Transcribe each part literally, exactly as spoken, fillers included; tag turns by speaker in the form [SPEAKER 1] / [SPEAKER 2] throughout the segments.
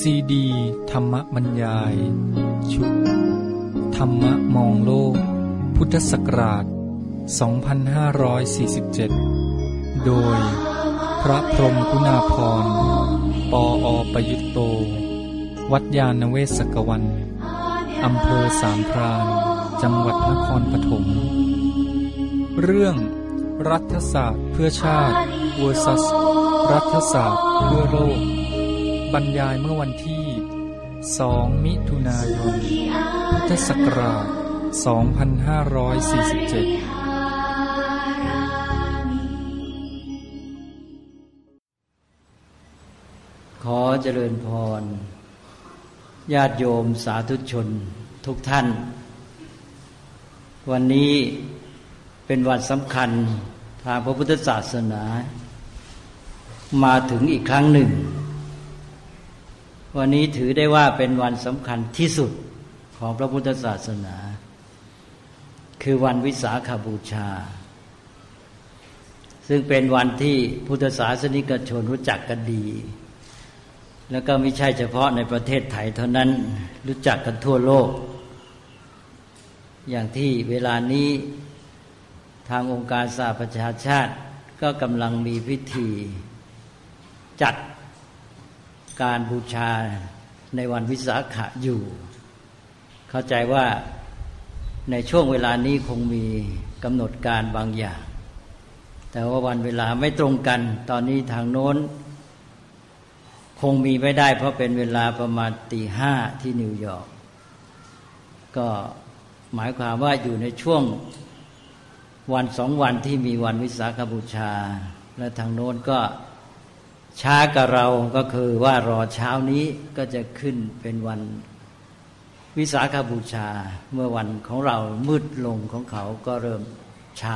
[SPEAKER 1] ซีดีธรรมบรรยายชุดธรรมะมองโลกพุทธศักราชสองพันห้าร้อยสี่สิบเจ็ดโดยพระพรหมกุณาภรณ์ปออประยุตโตวัดยาณเวศกวันอำเภอสามพรานจังหวัดนครปฐมเรื่องรัฐศาสตร์เพื่อชาติ versus รัฐศาสตร์เพื่อโลกบรรยายเมื่อวันที่สองมิถุนายนพุทธศักราชสองพันห้าร้อยสี่สิบเจ็ด
[SPEAKER 2] ขอเจริญพรญาติโยมสาธุชนทุกท่านวันนี้เป็นวันสำคัญทางพระพุทธศาสนามาถึงอีกครั้งหนึ่งวันนี้ถือได้ว่าเป็นวันสำคัญที่สุดของพระพุทธศาสนาคือวันวิสาขบูชาซึ่งเป็นวันที่พุทธศาสนิกชนรู้จักกันดีแล้วก็ไม่ใช่เฉพาะในประเทศไทยเท่านั้นรู้จักกันทั่วโลกอย่างที่เวลานี้ทางองค์การสหประชาชาติก็กำลังมีพิธีจัดการบูชาในวันวิสาขะอยู่เข้าใจว่าในช่วงเวลานี้คงมีกำหนดการบางอย่างแต่ว่าวันเวลาไม่ตรงกันตอนนี้ทางโน้นคงมีไม่ได้เพราะเป็นเวลาประมาณตีห้าที่นิวยอร์กก็หมายความว่าอยู่ในช่วงวันสองวันที่มีวันวิสาขบูชาและทางโน้นก็ช้ากับเราก็คือว่ารอเช้านี้ก็จะขึ้นเป็นวันวิสาขบูชาเมื่อวันของเรามืดลงของเขาก็เริ่มเช้า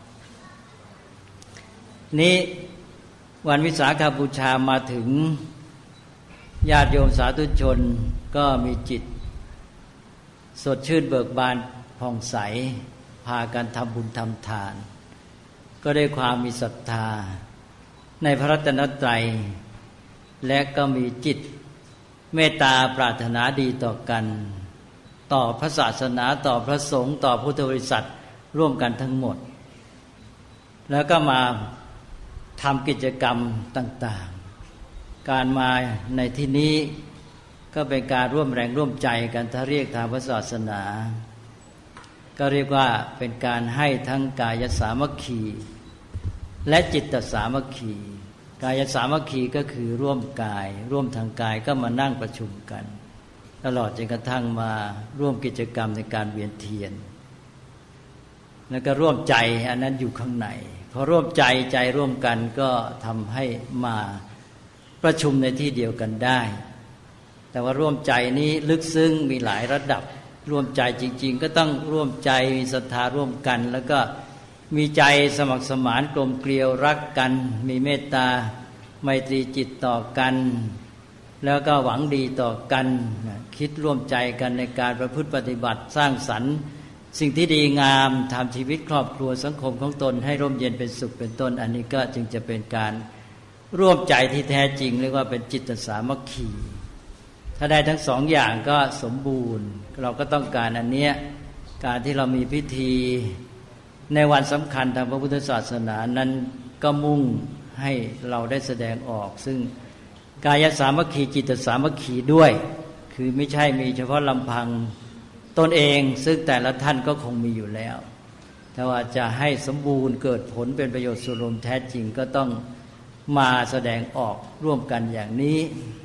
[SPEAKER 2] นี้วันวิสาขบูชามาถึงญาติโยมสาธุชนก็มีจิตสดชื่นเบิกบานผ่องใสพากันทำบุญทำทานก็ได้ความมีศรัทธาในพระรัตนตรัยและก็มีจิตเมตตาปรารถนาดีต่อกันต่อพระศาสนาต่อพระสงฆ์ต่อพุทธบริษัทร่วมกันทั้งหมดแล้วก็มาทำกิจกรรมต่างๆการมาในที่นี้ก็เป็นการร่วมแรงร่วมใจกันถ้าเรียกทางพระศาสนาก็เรียกว่าเป็นการให้ทั้งกายสามัคคีและจิตสามัคคีกายสามัคคีก็คือร่วมกายร่วมทางกายก็มานั่งประชุมกันตลอดจนกระทั่งมาร่วมกิจกรรมในการเวียนเทียนแล้วก็ร่วมใจอันนั้นอยู่ข้างในพอร่วมใจใจร่วมกันก็ทำให้มาประชุมในที่เดียวกันได้แต่ว่าร่วมใจนี้ลึกซึ้งมีหลายระดับร่วมใจจริงๆก็ต้องร่วมใจมีศรัทธาร่วมกันแล้วก็มีใจสมัครสมานกลมเกลียวรักกันมีเมตตาไมตรีจิตต่อกันแล้วก็หวังดีต่อกันคิดร่วมใจกันในการประพฤติปฏิบัติสร้างสรรค์สิ่งที่ดีงามทำชีวิตครอบครัวสังคมของตนให้ร่มเย็นเป็นสุขเป็นต้นอันนี้ก็จึงจะเป็นการร่วมใจที่แท้จริงเรียกว่าเป็นจิตสามัคคีถ้าได้ทั้งสองอย่างก็สมบูรณ์เราก็ต้องการอันเนี้ยการที่เรามีพิธีในวันสำคัญทางพระพุทธศาสนานั้นก็มุ่งให้เราได้แสดงออกซึ่งกายสามัคคีจิตสามัคคีด้วยคือไม่ใช่มีเฉพาะลำพังตนเองซึ่งแต่ละท่านก็คงมีอยู่แล้วแต่ว่าจะให้สมบูรณ์เกิดผลเป็นประโยชน์ส่วนรวมแท้จริงก็ต้องมาแสดงออกร่วมกันอย่างนี้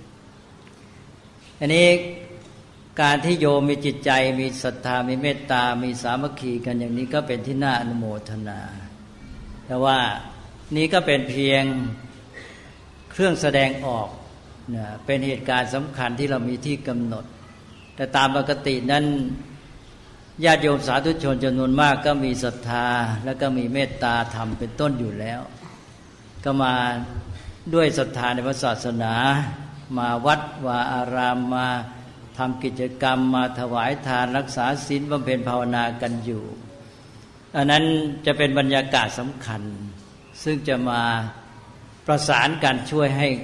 [SPEAKER 2] อันนี้การที่โยมมีจิตใจมีศรัทธามีเมตตามีสามัคคีกันอย่างนี้ก็เป็นที่น่าอนุโมทนาแต่ว่านี้ก็เป็นเพียงเครื่องแสดงออกนะเป็นเหตุการณ์สำคัญที่เรามีที่กำหนดแต่ตามปกตินั้นญาติโยมสาธุชนจำนวนมากก็มีศรัทธาแล้วก็มีเมตตาธรรมเป็นต้นอยู่แล้วก็มาด้วยศรัทธาในพระศาสนามาวัดวาอารามมาทำกิจกรรมมาถวายทานรักษาศีลบำเพ็ญภาวนากันอยู่อันนั้นจะเป็นบรรยากาศสำคัญซึ่งจะมาประสานกันช่วยให้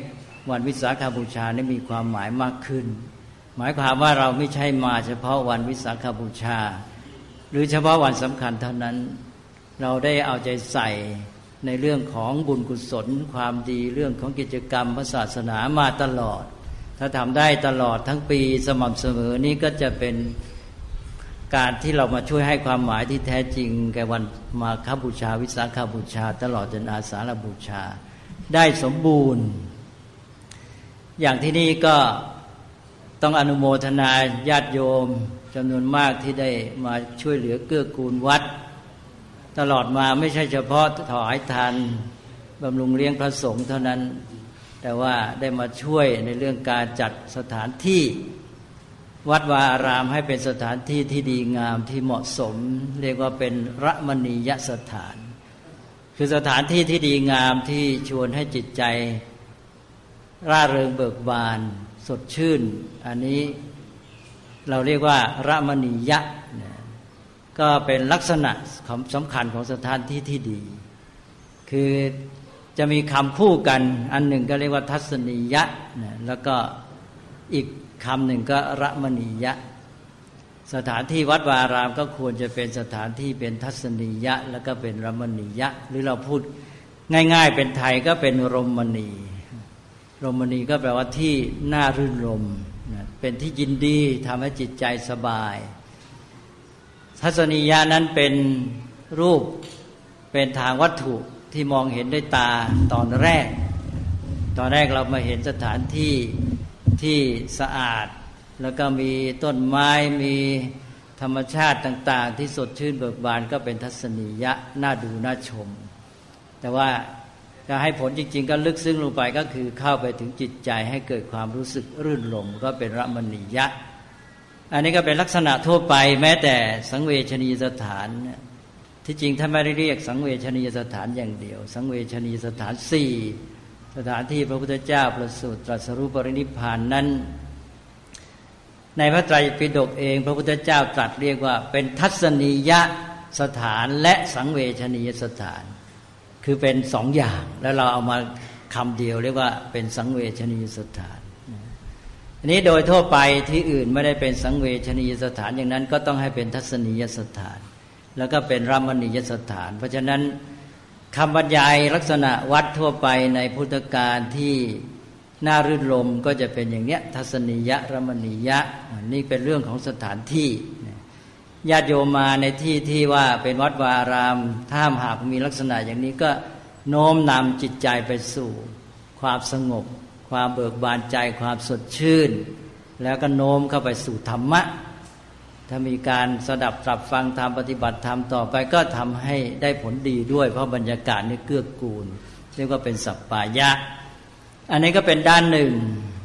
[SPEAKER 2] วันวิสาขบูชานี่มีความหมายมากขึ้นหมายความว่าเราไม่ใช่มาเฉพาะวันวิสาขบูชาหรือเฉพาะวันสำคัญเท่านั้นเราได้เอาใจใส่ในเรื่องของบุญกุศลความดีเรื่องของกิจกรรมพระศาสนามาตลอดถ้าทำได้ตลอดทั้งปีสม่ำเสมอนี้ก็จะเป็นการที่เรามาช่วยให้ความหมายที่แท้จริงแก่วันมาฆบูชาวิสาขบูชาตลอดจนอาสาฬบูชาได้สมบูรณ์อย่างที่นี่ก็ต้องอนุโมทนาญาติโยมจำนวนมากที่ได้มาช่วยเหลือเกื้อกูลวัดตลอดมาไม่ใช่เฉพาะถวายทานบำรุงเลี้ยงพระสงฆ์เท่านั้นแต่ว่าได้มาช่วยในเรื่องการจัดสถานที่วัดวาอารามให้เป็นสถานที่ที่ดีงามที่เหมาะสมเรียกว่าเป็นระมณียสถานคือสถานที่ที่ดีงามที่ชวนให้จิตใจร่าเริงเบิกบานสดชื่นอันนี้เราเรียกว่าระมณียะก็เป็นลักษณะสำคัญของสถานที่ที่ดีคือจะมีคำคู่กันอันหนึ่งก็เรียกว่าทัศนียะแล้วก็อีกคำหนึ่งก็ระมณียะสถานที่วัดวาอารามก็ควรจะเป็นสถานที่เป็นทัศนียะแล้วก็เป็นระมณียะหรือเราพูดง่ายๆเป็นไทยก็เป็นรมณีรมณีก็แปลว่าที่น่ารื่นรมเป็นที่ยินดีทำให้จิตใจสบายทัศนียะนั้นเป็นรูปเป็นทางวัตถุที่มองเห็นด้วยตาตอนแรกตอนแรกเรามาเห็นสถานที่ที่สะอาดแล้วก็มีต้นไม้มีธรรมชาติต่างๆที่สดชื่นเบิกบานก็เป็นทัศนียะน่าดูน่าชมแต่ว่าจะให้ผลจริงๆก็ลึกซึ้งลงไปก็คือเข้าไปถึงจิตใจให้เกิดความรู้สึกรื่นรมก็เป็นระมณียะอันนี้ก็เป็นลักษณะทั่วไปแม้แต่สังเวชนียสถานที่จริงท่านไม่ได้เรียกสังเวชนียสถานอย่างเดียวสังเวชนียสถานสี่สถานที่พระพุทธเจ้าประสูติตรัสรู้ปรินิพพานนั้นในพระไตรปิฎกเองพระพุทธเจ้าตรัสเรียกว่าเป็นทัศนียสถานและสังเวชนียสถานคือเป็นสองอย่างแล้วเราเอามาคำเดียวเรียกว่าเป็นสังเวชนียสถานอันนี้โดยทั่วไปที่อื่นไม่ได้เป็นสังเวชนียสถานอย่างนั้นก็ต้องให้เป็นทัศนียสถานแล้วก็เป็นระมณียสถานเพราะฉะนั้นคำบรรยายลักษณะวัดทั่วไปในพุทธกาลที่น่ารื่นรมก็จะเป็นอย่างเนี้ยทัศนียะระมณียะนี่เป็นเรื่องของสถานที่ญาติโยมมาในที่ที่ว่าเป็นวัดวาอารามถ้าหากมีลักษณะอย่างนี้ก็โน้มนำจิตใจไปสู่ความสงบความเบิกบานใจความสดชื่นแล้วก็โน้มเข้าไปสู่ธรรมะถ้ามีการสดับตรับฟังธรรมปฏิบัติธรรมต่อไปก็ทำให้ได้ผลดีด้วยเพราะบรรยากาศนี่เกื้อกูลเรียกว่าเป็นสัปปายะอันนี้ก็เป็นด้านหนึ่ง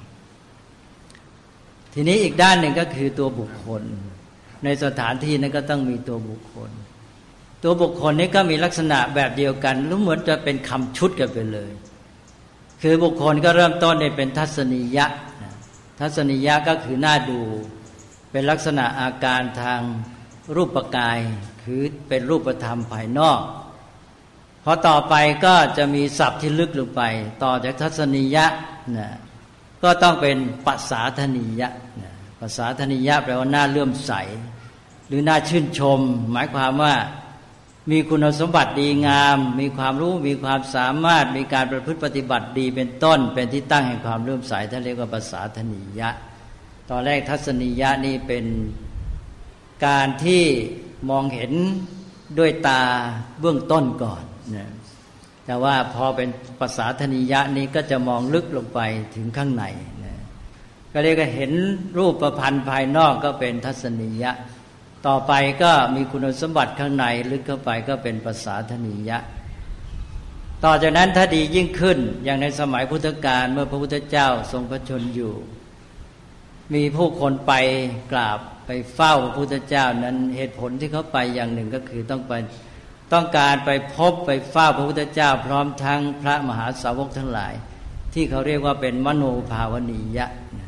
[SPEAKER 2] ทีนี้อีกด้านหนึ่งก็คือตัวบุคคลในสถานที่นั้นก็ต้องมีตัวบุคคลตัวบุคคลนี้ก็มีลักษณะแบบเดียวกันหรือเหมือนจะเป็นคำชุดกันไปเลยคือบุคคลก็เริ่มต้นในเป็นทัศนียะทัศนียะก็คือหน้าดูเป็นลักษณะอาการทางรูปกายคือเป็นรูปธรรมภายนอกพอต่อไปก็จะมีศัพท์ที่ลึกลงไปต่อจากทัศนียะนะก็ต้องเป็นปัสสาทนียะนะปัสสาทนียะแปลว่าน่าเลื่อมใสหรือน่าชื่นชมหมายความว่ามีคุณสมบัติดีงามมีความรู้มีความสามารถมีการประพฤติปฏิบัติดีเป็นต้นเป็นที่ตั้งแห่งความเลื่อมใสท่านเรียกว่าปัสสาทนียะตอนแรกทัศนียะนี่เป็นการที่มองเห็นด้วยตาเบื้องต้นก่อนนะแต่ว่าพอเป็นปัสสาทนียะนี้ก็จะมองลึกลงไปถึงข้างในนะก็เรียกว่าเห็นรูปประพันธ์ภายนอกก็เป็นทัศนียะต่อไปก็มีคุณสมบัติข้างในลึกเข้าไปก็เป็นปัสสาทนียะต่อจากนั้นถ้าดียิ่งขึ้นอย่างในสมัยพุทธกาลเมื่อพระพุทธเจ้าทรงพระชนอยู่มีผู้คนไปกราบไปเฝ้าพระพุทธเจ้านั้นเหตุผลที่เขาไปอย่างหนึ่งก็คือต้องไปต้องการไปพบไปเฝ้าพระพุทธเจ้าพร้อมทั้งพระมหาสาวกทั้งหลายที่เขาเรียกว่าเป็นมโนภาวนียะ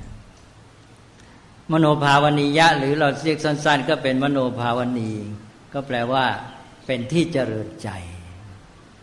[SPEAKER 2] มโนภาวนียะหรือเราเรียกสั้นๆก็เป็นมโนภาวนีก็แปลว่าเป็นที่เจริญใจ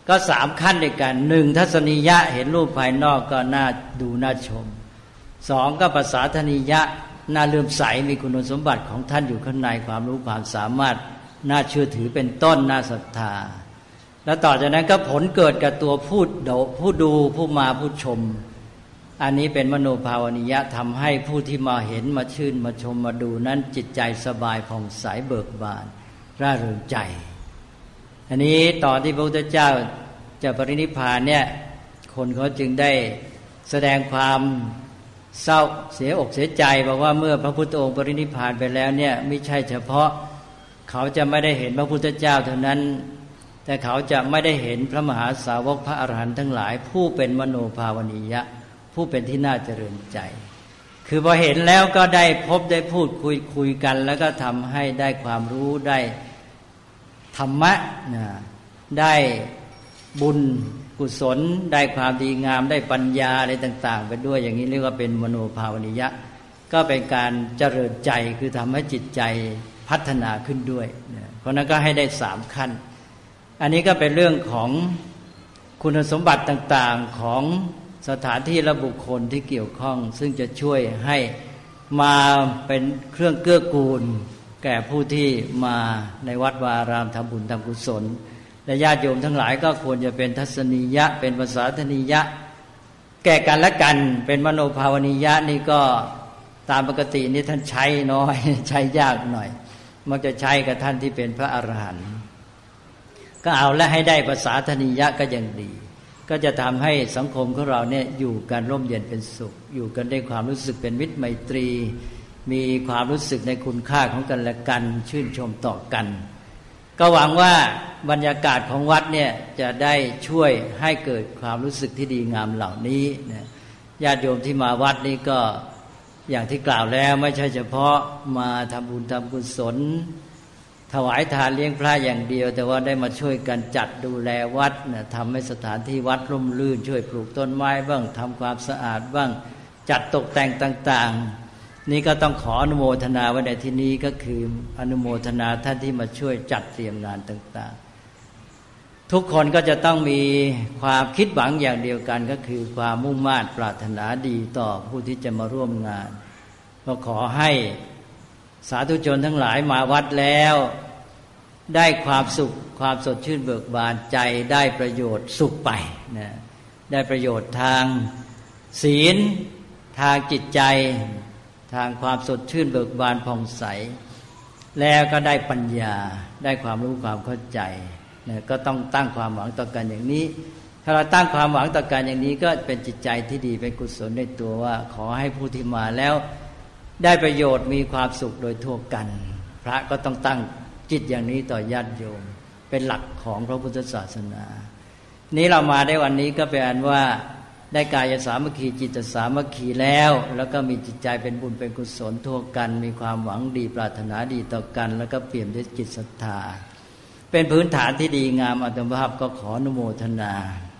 [SPEAKER 2] ก็สามขั้นด้วยกันหนึ่งทัศนียะเห็นรูปภายนอกก็น่าดูน่าชมสองก็ภาษาทนียะน่าเลื่อมใสมีคุณสมบัติของท่านอยู่ข้างในความรู้ความสามารถน่าเชื่อถือเป็นต้นน่าศรัทธาแล้วต่อจากนั้นก็ผลเกิดกับตัวผู้ดูผู้ดูผู้มาผู้ชมอันนี้เป็นมโนภาวนิยะทำให้ผู้ที่มาเห็นมาชื่นมาชมมาดูนั้นจิตใจสบายผ่องใสเบิกบานร่าเริงใจอันนี้ตอนที่พระพุทธเจ้าจะปรินิพพานเนี่ยคนเขาจึงได้แสดงความเศร้าเสียอกเสียใจบอกว่าเมื่อพระพุทธองค์ปรินิพพานไปแล้วเนี่ยไม่ใช่เฉพาะเขาจะไม่ได้เห็นพระพุทธเจ้าเท่านั้นแต่เขาจะไม่ได้เห็นพระมหาสาวกพระอรหันต์ทั้งหลายผู้เป็นมโนภาวนิยะผู้เป็นที่น่าเจริญใจคือพอเห็นแล้วก็ได้พบได้พูดคุยคุยกันแล้วก็ทำให้ได้ความรู้ได้ธรรมะนะได้บุญกุศลได้ความดีงามได้ปัญญาอะไรต่างๆไปด้วยอย่างนี้เรียกว่าเป็นมโนภาวนิยะก็เป็นการเจริญใจคือทำให้จิตใจพัฒนาขึ้นด้วยนะเพราะนั้นก็ให้ได้สามขั้นอันนี้ก็เป็นเรื่องของคุณสมบัติต่างๆของสถานที่และบุคคลที่เกี่ยวข้องซึ่งจะช่วยให้มาเป็นเครื่องเกื้อกูลแก่ผู้ที่มาในวัดวาอารามทำบุญทำกุศลและญาติโยมทั้งหลายก็ควรจะเป็นทัศนียะเป็นภาษาทนียะแก่กันและกันเป็นมโนภาวนิยะนี่ก็ตามปกตินี่ท่านใช้น้อยใช้ยากหน่อยมักจะใช้กับท่านที่เป็นพระอรหันต์ก็เอาและให้ได้ภาษาทนียะก็ยังดีก็จะทำให้สังคมของเราเนี่ยอยู่กันร่มเย็นเป็นสุขอยู่กันด้วยความรู้สึกเป็นมิตรไมตรีมีความรู้สึกในคุณค่าของกันและกันชื่นชมต่อกันก็หวังว่าบรรยากาศของวัดเนี่ยจะได้ช่วยให้เกิดความรู้สึกที่ดีงามเหล่านี้นะญาติโยมที่มาวัดนี้ก็อย่างที่กล่าวแล้วไม่ใช่เฉพาะมาทำบุญทำกุศลถวายทานเลี้ยงพระอย่างเดียวแต่ว่าได้มาช่วยกันจัดดูแลวัดนะทำให้สถานที่วัดร่มรื่นช่วยปลูกต้นไม้บ้างทำความสะอาดบ้างจัดตกแต่งต่างๆนี่ก็ต้องขออนุโมทนาไว้ในที่นี้ก็คืออนุโมทนาท่านที่มาช่วยจัดเตรียมงานต่างๆทุกคนก็จะต้องมีความคิดหวังอย่างเดียวกันก็คือความมุ่งมั่นปรารถนาดีต่อผู้ที่จะมาร่วมงานก็ขอให้สาธุชนทั้งหลายมาวัดแล้วได้ความสุขความสดชื่นเบิกบานใจได้ประโยชน์สุขไปนะได้ประโยชน์ทางศีลทางจิตใจทางความสดชื่นเบิกบานผ่องใสแล้วก็ได้ปัญญาได้ความรู้ความเข้าใจนะก็ต้องตั้งความหวังต่อกันอย่างนี้ถ้าเราตั้งความหวังต่อกันอย่างนี้ก็เป็นจิตใจที่ดีเป็นกุศลในตัวว่าขอให้ผู้ที่มาแล้วได้ประโยชน์มีความสุขโดยทั่วกันพระก็ต้องตั้งจิตอย่างนี้ต่อญาติโยมเป็นหลักของพระพุทธศาสนานี้เรามาได้วันนี้ก็เป็นอันว่าได้กายสามัคคีจิตสามัคคีแล้วแล้วก็มีจิตใจเป็นบุญเป็นกุศลทั่วกันมีความหวังดีปรารถนาดีต่อกันแล้วก็เปี่ยมด้วยจิตศรัทธาเป็นพื้นฐานที่ดีงามอัตภาพก็ขออนุโมทนา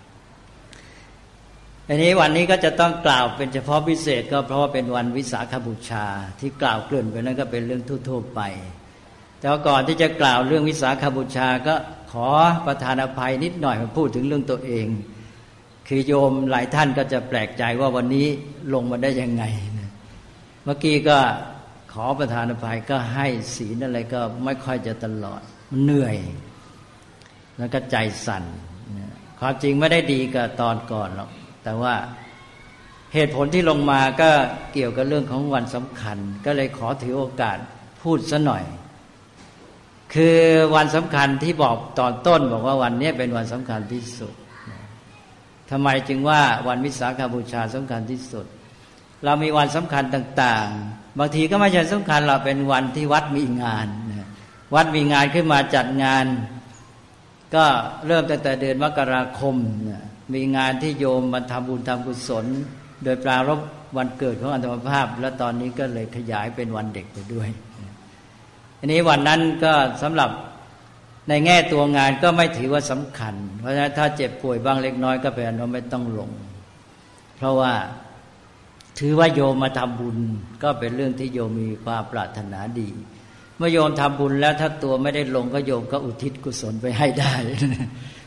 [SPEAKER 2] อันนี้วันนี้ก็จะต้องกล่าวเป็นเฉพาะพิเศษก็เพราะว่าเป็นวันวิสาขบูชาที่กล่าวเกริ่นไปนั้นก็เป็นเรื่องทั่วๆไปแต่ก่อนที่จะกล่าวเรื่องวิสาขบูชาก็ขอประทานอภัยนิดหน่อยมาพูดถึงเรื่องตัวเองคือโยมหลายท่านก็จะแปลกใจว่าวันนี้ลงมาได้ยังไงนะเมื่อกี้ก็ขอประทานอภัยก็ให้ศีลอะไรก็ไม่ค่อยจะตลอดมันเหนื่อยแล้วก็ใจสั่นความจริงไม่ได้ดีกับตอนก่อนหรอกแต่ว่าเหตุผลที่ลงมาก็เกี่ยวกับเรื่องของวันสำคัญก็เลยขอถือโอกาสพูดซะหน่อยคือวันสำคัญที่บอกตอนต้นบอกว่าวันนี้เป็นวันสำคัญที่สุดทำไมจึงว่าวันวิสาขบูชาสำคัญที่สุดเรามีวันสำคัญต่างๆบางทีก็ไม่ใช่สำคัญเราเป็นวันที่วัดมีงานวัดมีงานขึ้นมาจัดงานก็เริ่มตั้งแต่เดือนมกราคมมีงานที่โยมมาทำบุญทำกุศลโดยปรารภวันเกิดของอาตมาภาพและตอนนี้ก็เลยขยายเป็นวันเด็กไปด้วยอันนี้วันนั้นก็สำหรับในแง่ตัวงานก็ไม่ถือว่าสำคัญเพราะฉะนั้นถ้าเจ็บป่วยบ้างเล็กน้อยก็เป็นว่าไม่ต้องลงเพราะว่าถือว่าโยมมาทำบุญก็เป็นเรื่องที่โยมมีความปรารถนาดีเมื่อโยมทำบุญแล้วถ้าตัวไม่ได้ลงก็โยมก็อุทิศกุศลไปให้ได้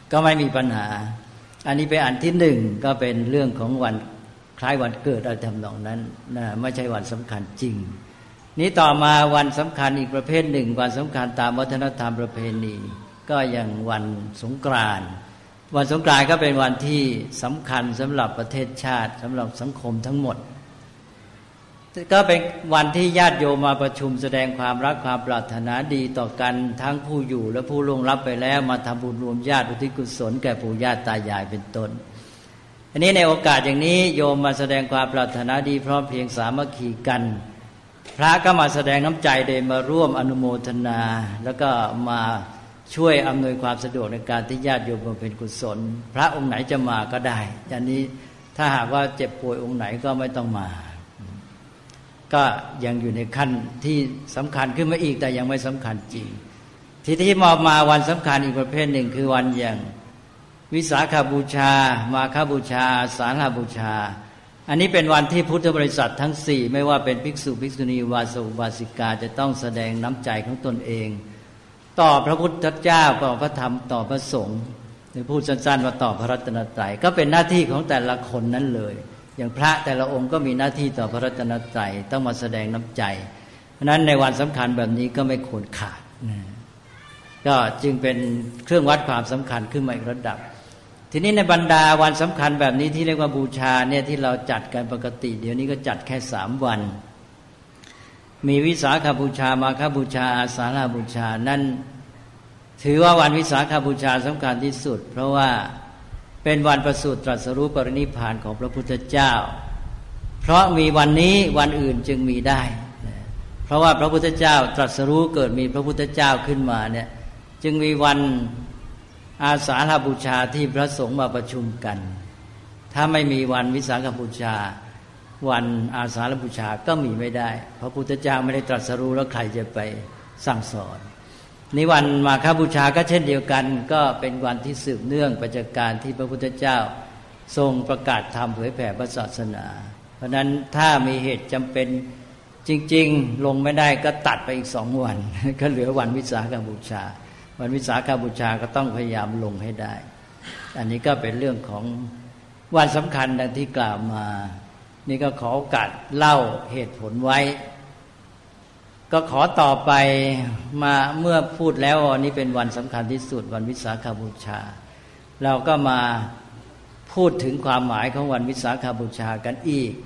[SPEAKER 2] ก็ไม่มีปัญหาอันนี้เป็นอันที่หนึ่งก็เป็นเรื่องของวันคล้ายวันเกิดอะไรทำนองนั้นนะไม่ใช่วันสำคัญจริงนี้ต่อมาวันสำคัญอีกประเภทหนึ่งวันสำคัญตามวัฒนธรรมประเพณีก็อย่างวันสงกรานต์วันสงกรานต์ก็เป็นวันที่สำคัญสำหรับประเทศชาติสำหรับสังคมทั้งหมดก็เป็นวันที่ญาติโยมมาประชุมแสดงความรักความปรารถนาดีต่อกันทั้งผู้อยู่และผู้ล่วงลับไปแล้วมาทำบุญรวมญาติอุทิศกุศลแก่ปู่ย่าตายายเป็นต้นอันนี้ในโอกาสอย่างนี้โยมมาแสดงความปรารถนาดีพร้อมเพรียงสามัคคีกันพระก็มาแสดงน้ำใจโดยมาร่วมอนุโมทนาแล้วก็มาช่วยอำนวยความสะดวกในการที่ญาติโยมบำเพ็ญกุศลพระองค์ไหนจะมาก็ได้อย่างนี้ถ้าหากว่าเจ็บป่วยองค์ไหนก็ไม่ต้องมาก็ยังอยู่ในขั้นที่สำคัญขึ้นมาอีกแต่ยังไม่สำคัญจริงที่ที่มามาวันสำคัญอีกประเภทหนึ่งคือวันอย่างวิสาขบูชามาฆบูชาสาฬหบูชาอันนี้เป็นวันที่พุทธบริษัททั้งสี่ไม่ว่าเป็นภิกษุภิกษุณีวาสอุบาสิกาจะต้องแสดงน้ำใจของตนเองต่อพระพุทธเจ้าต่อพระธรรมต่อพระสงฆ์หรือพูดสั้นๆว่าต่อพระรัตนตรัยก็เป็นหน้าที่ของแต่ละคนนั้นเลยอย่างพระแต่ละองค์ก็มีหน้าที่ต่อพระรัตนตรัยต้องมาแสดงน้ำใจเพราะนั้นในวันสำคัญแบบนี้ก็ไม่ควรขาดนะก็จึงเป็นเครื่องวัดความสำคัญขึ้นมาอีกระดับทีนี้ในบรรดาวันสำคัญแบบนี้ที่เรียกว่าบูชาเนี่ยที่เราจัดกันปกติเดี๋ยวนี้ก็จัดแค่สามวันมีวิสาขบูชามาฆบูชาอาสาฬหบูชานั่นถือว่าวันวิสาขบูชาสำคัญที่สุดเพราะว่าเป็นวันประสูติตรัสรู้ปรินิพพานของพระพุทธเจ้าเพราะมีวันนี้วันอื่นจึงมีได้เพราะว่าพระพุทธเจ้าตรัสรู้เกิดมีพระพุทธเจ้าขึ้นมาเนี่ยจึงมีวันอาสาฬหบูชาที่พระสงฆ์มาประชุมกันถ้าไม่มีวันวิสาขบูชาวันอาสาฬบูชาก็มีไม่ได้พระพุทธเจ้าไม่ได้ตรัสรู้แล้วใครจะไปสั่งสอนในวันมาฆบูชาก็เช่นเดียวกันก็เป็นวันที่สืบเนื่องไปจากการที่พระพุทธเจ้าทรงประกาศธรรมเผยแผ่พระศาสนาเพราะนั้นถ้ามีเหตุจำเป็นจริงๆลงไม่ได้ก็ตัดไปอีกสองวันก็เหลือวันวิสาขบูชาวันวิสาขบูชาก็ต้องพยายามลงให้ได้อันนี้ก็เป็นเรื่องของวันสำคัญดังที่กล่าวมานี่ก็ขอโอกาสเล่าเหตุผลไว้ก็ขอต่อไปมาเมื่อพูดแล้ววันนี้เป็นวันสำคัญที่สุดวันวิสาขบูชาเราก็มาพูดถึงความหมายของวันวิสาขบูชากันอีก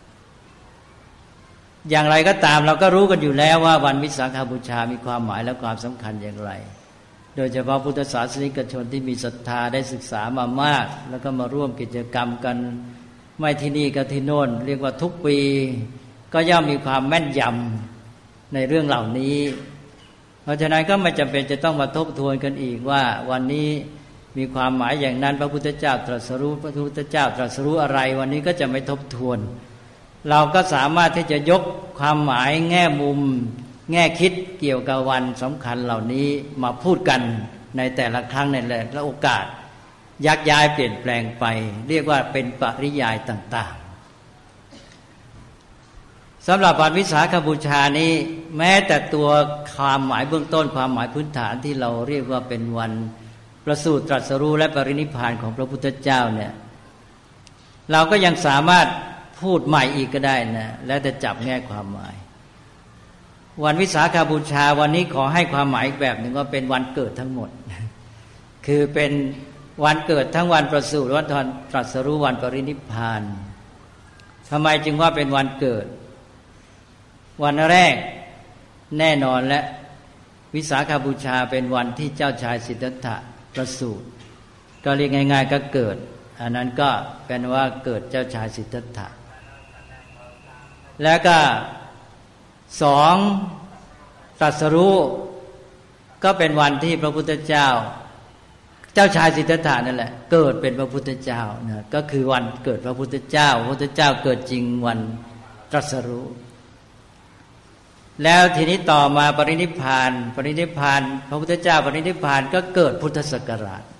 [SPEAKER 2] อย่างไรก็ตามเราก็รู้กันอยู่แล้วว่าวันวิสาขบูชามีความหมายและความสำคัญอย่างไรโดยเฉพาะพุทธศาสนิกชนที่มีศรัทธาได้ศึกษามามากแล้วก็มาร่วมกิจกรรมกันไม่ที่นี่ก็ที่โน่นเรียกว่าทุกปีก็ย่อมมีความแม่นยำในเรื่องเหล่านี้เพราะฉะนั้นก็ไม่จำเป็นจะต้องมาทบทวนกันอีกว่าวันนี้มีความหมายอย่างนั้นพระพุทธเจ้าตรัสรู้พระพุทธเจ้าตรัสรู้อะไรวันนี้ก็จะไม่ทบทวนเราก็สามารถที่จะยกความหมายแง่มุมแง่คิดเกี่ยวกับวันสำคัญเหล่านี้มาพูดกันในแต่ละครั้งในแต่ละโอกาสยักย้ายเปลี่ยนแปลงไปเรียกว่าเป็นปริยายต่างๆสำหรับวันวิสาขบูชานี้แม้แต่ตัวความหมายเบื้องต้นความหมายพื้นฐานที่เราเรียกว่าเป็นวันประสูติตรัสรู้และปรินิพพานของพระพุทธเจ้าเนี่ยเราก็ยังสามารถพูดใหม่อีกก็ได้นะแล้วแต่จับแง่ความหมายวันวิสาขบูชาวันนี้ขอให้ความหมายอีกแบบหนึ่งว่าเป็นวันเกิดทั้งหมดคือเป็นวันเกิดทั้งวันประสูติวันตรัสรู้วันปรินิพพานทำไมจึงว่าเป็นวันเกิดวันแรกแน่นอนและวิสาขบูชาเป็นวันที่เจ้าชายสิทธัตถะประสูติก็เรียกง่ายๆก็เกิดอันนั้นก็เป็นว่าเกิดเจ้าชายสิทธัตถะแล้วก็สองตรัสรู้ก็เป็นวันที่พระพุทธเจ้าเจ้าชายสิทธัตถะนั่นแหละเกิดเป็นพระพุทธเจ้านะก็คือวันเกิดพระพุทธเจ้าพระพุทธเจ้าเกิดจริงวันตรัสรู้แล้วทีนี้ต่อมาปรินิพพานปรินิพพานพระพุทธเจ้าปรินิพพานก็เกิดพุทธศักราช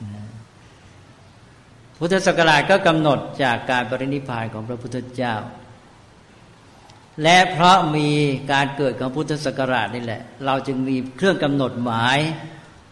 [SPEAKER 2] พุทธศักราชก็กำหนดจากการปรินิพพานของพระพุทธเจ้าและเพราะมีการเกิดของพุทธศักราชนี่แหละเราจึงมีเครื่องกำหนดหมาย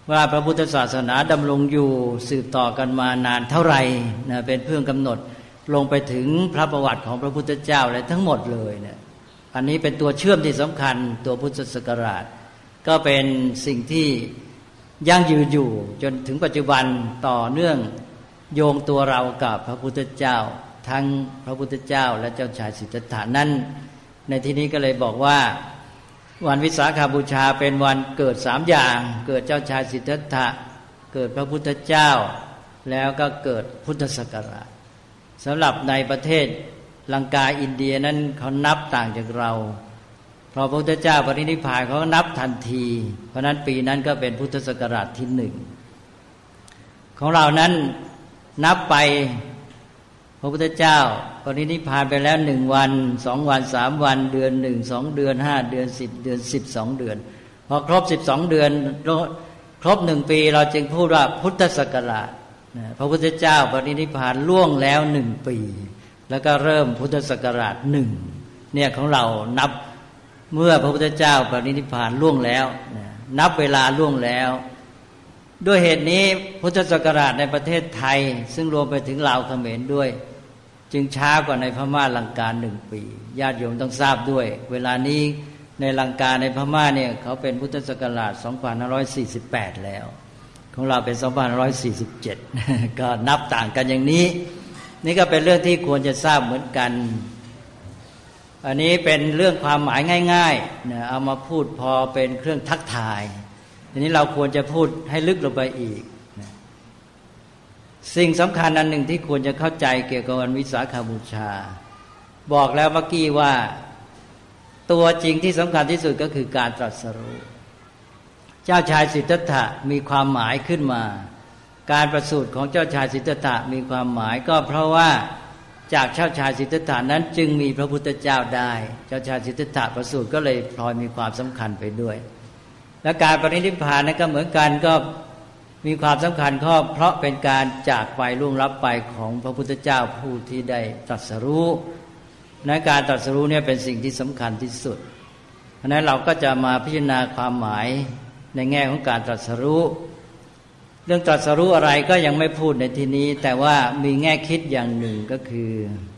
[SPEAKER 2] ว่าพระพุทธศาสนาดำรงอยู่สืบต่อกันมานานเท่าไหร่นะเป็นเพื่องกำหนดลงไปถึงพระประวัติของพระพุทธเจ้าอะไรทั้งหมดเลยเนี่ยอันนี้เป็นตัวเชื่อมที่สำคัญตัวพุทธศักราชก็เป็นสิ่งที่ยั่งยืนอยู่จนถึงปัจจุบันต่อเนื่องโยงตัวเรากับพระพุทธเจ้าทั้งพระพุทธเจ้าและเจ้าชายสิทธัตถะนั้นในที่นี้ก็เลยบอกว่าวันวิสาขบูชาเป็นวันเกิดสามอย่างเกิดเจ้าชายสิทธัตถะเกิดพระพุทธเจ้าแล้วก็เกิดพุทธศักราชสำหรับในประเทศลังกาอินเดียนั้นเขานับต่างจากเราพอพระพุทธเจ้าปรินิพพานเขาก็นับทันทีเพราะนั้นปีนั้นก็เป็นพุทธศักราชที่หนึ่งของเรานั้นนับไปพระพุทธเจ้าปรินิพพานไปแล้วหนึ่งวันสองวันสามวันเดือนหนึ่งสองเดือนห้าเดือนสิบเดือนสิบสองเดือนพอครบสิบสองเดือนครบหนึ่งปีเราจึงพูดว่าพุทธศักราชพระพุทธเจ้าปรินิพพานล่วงแล้วหนึ่งปีแล้วก็เริ่มพุทธศักราชหนึ่งเนี่ยของเรานับเมื่อพระพุทธเจ้าปรินิพพานล่วงแล้วนับเวลาล่วงแล้วด้วยเหตุนี้พุทธศักราชในประเทศไทยซึ่งรวมไปถึงลาวเขมรด้วยจึงช้ากว่าในพม่าลังกาหนึ่งปีญาติโยมต้องทราบด้วยเวลานี้ในลังกาในพม่าเนี่ยเขาเป็นพุทธศักราชสองพันห้าร้อยสี่สิบแปดแล้วของเราเป็นสองพันห้าร้อยสี่สิบเจ็ดก็นับต่างกันอย่างนี้นี่ก็เป็นเรื่องที่ควรจะทราบเหมือนกันอันนี้เป็นเรื่องความหมายง่ายๆนะเอามาพูดพอเป็นเครื่องทักทายทีนี้เราควรจะพูดให้ลึกลงไปอีกนะสิ่งสำคัญอันหนึ่งที่ควรจะเข้าใจเกี่ยวกับวันวิสาขบูชาบอกแล้วเมื่อกี้ว่าตัวจริงที่สำคัญที่สุดก็คือการตรัสรู้เจ้าชายสิทธัตถะมีความหมายขึ้นมาการประสูติของเจ้าชายสิทธัตถะมีความหมายก็เพราะว่าจากเจ้าชายสิทธัตถะนั้นจึงมีพระพุทธเจ้าได้เจ้าชายสิทธัตถะประสูติก็เลยพลอยมีความสำคัญไปด้วยและการปรินิพพานนั้นก็เหมือนกันก็มีความสำคัญก็เพราะเป็นการจากไปล่วงลับไปของพระพุทธเจ้าผู้ที่ได้ตรัสรู้ในการตรัสรู้เนี่ยเป็นสิ่งที่สำคัญที่สุดเพราะนั้นเราก็จะมาพิจารณาความหมายในแง่ของการตรัสรู้เรื่องตรัสรู้อะไรก็ยังไม่พูดในที่นี้แต่ว่ามีแง่คิดอย่างหนึ่งก็คือ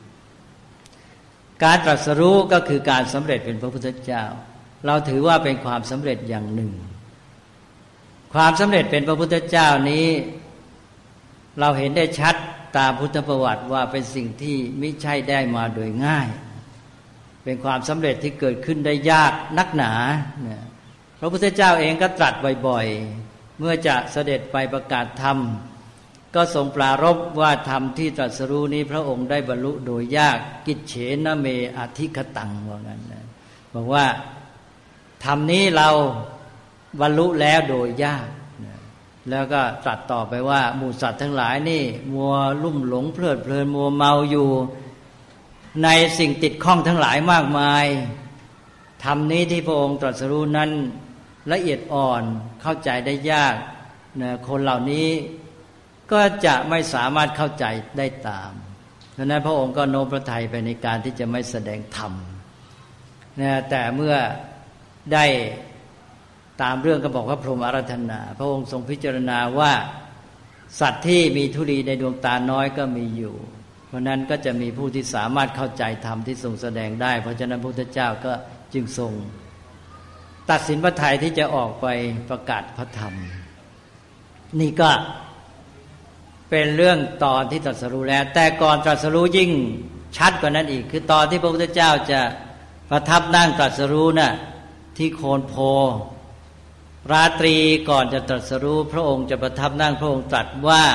[SPEAKER 2] การตรัสรู้ก็คือการสำเร็จเป็นพระพุทธเจ้าเราถือว่าเป็นความสำเร็จอย่างหนึ่งความสำเร็จเป็นพระพุทธเจ้านี้เราเห็นได้ชัดตามพุทธประวัติว่าเป็นสิ่งที่ไม่ใช่ได้มาโดยง่ายเป็นความสำเร็จที่เกิดขึ้นได้ยากนักหนาพระพุทธเจ้าเองก็ตรัสบ่อยๆเมื่อจะเสด็จไปประกาศธรรมก็ทรงปรารภว่าธรรมที่ตรัสรู้นี้พระองค์ได้บรรลุโดยยากกิจเฉนะเมอธิคตังว่างั้นนะบอกว่าธรรมนี้เราบรรลุแล้วโดยยากแล้วก็ตรัสต่อไปว่าหมู่สัตว์ทั้งหลายนี่มัวลุ่มหลงเพลิดเพลินมัวเมาอยู่ในสิ่งติดข้องทั้งหลายมากมายธรรมนี้ที่พระองค์ตรัสรู้นั้นละเอียดอ่อนเข้าใจได้ยากนะคนเหล่านี้ก็จะไม่สามารถเข้าใจได้ตามดังนั้นพระองค์ก็โน้มพระทัยไปในการที่จะไม่แสดงธรรมนะแต่เมื่อได้ตามเรื่องก็บอกว่าพรหมอาราธนาพระองค์ทรงพิจารณาว่าสัตว์ที่มีธุลีในดวงตาน้อยก็มีอยู่เพราะนั้นก็จะมีผู้ที่สามารถเข้าใจธรรมที่ทรงแสดงได้เพราะฉะนั้นพระพุทธเจ้าก็จึงทรงตัดสินพระทัยที่จะออกไปประกาศพระธรรมนี่ก็เป็นเรื่องตอนที่ตรัสรู้แล้วแต่ก่อนตรัสรู้ยิ่งชัดกว่านั้นอีกคือตอนที่พระพุทธเจ้าจะประทับนั่งตรัสรู้น่ะที่โคนโพราตรีก่อนจะตรัสรู้พระองค์จะประทับนั่งพระองค์ตรัสว่า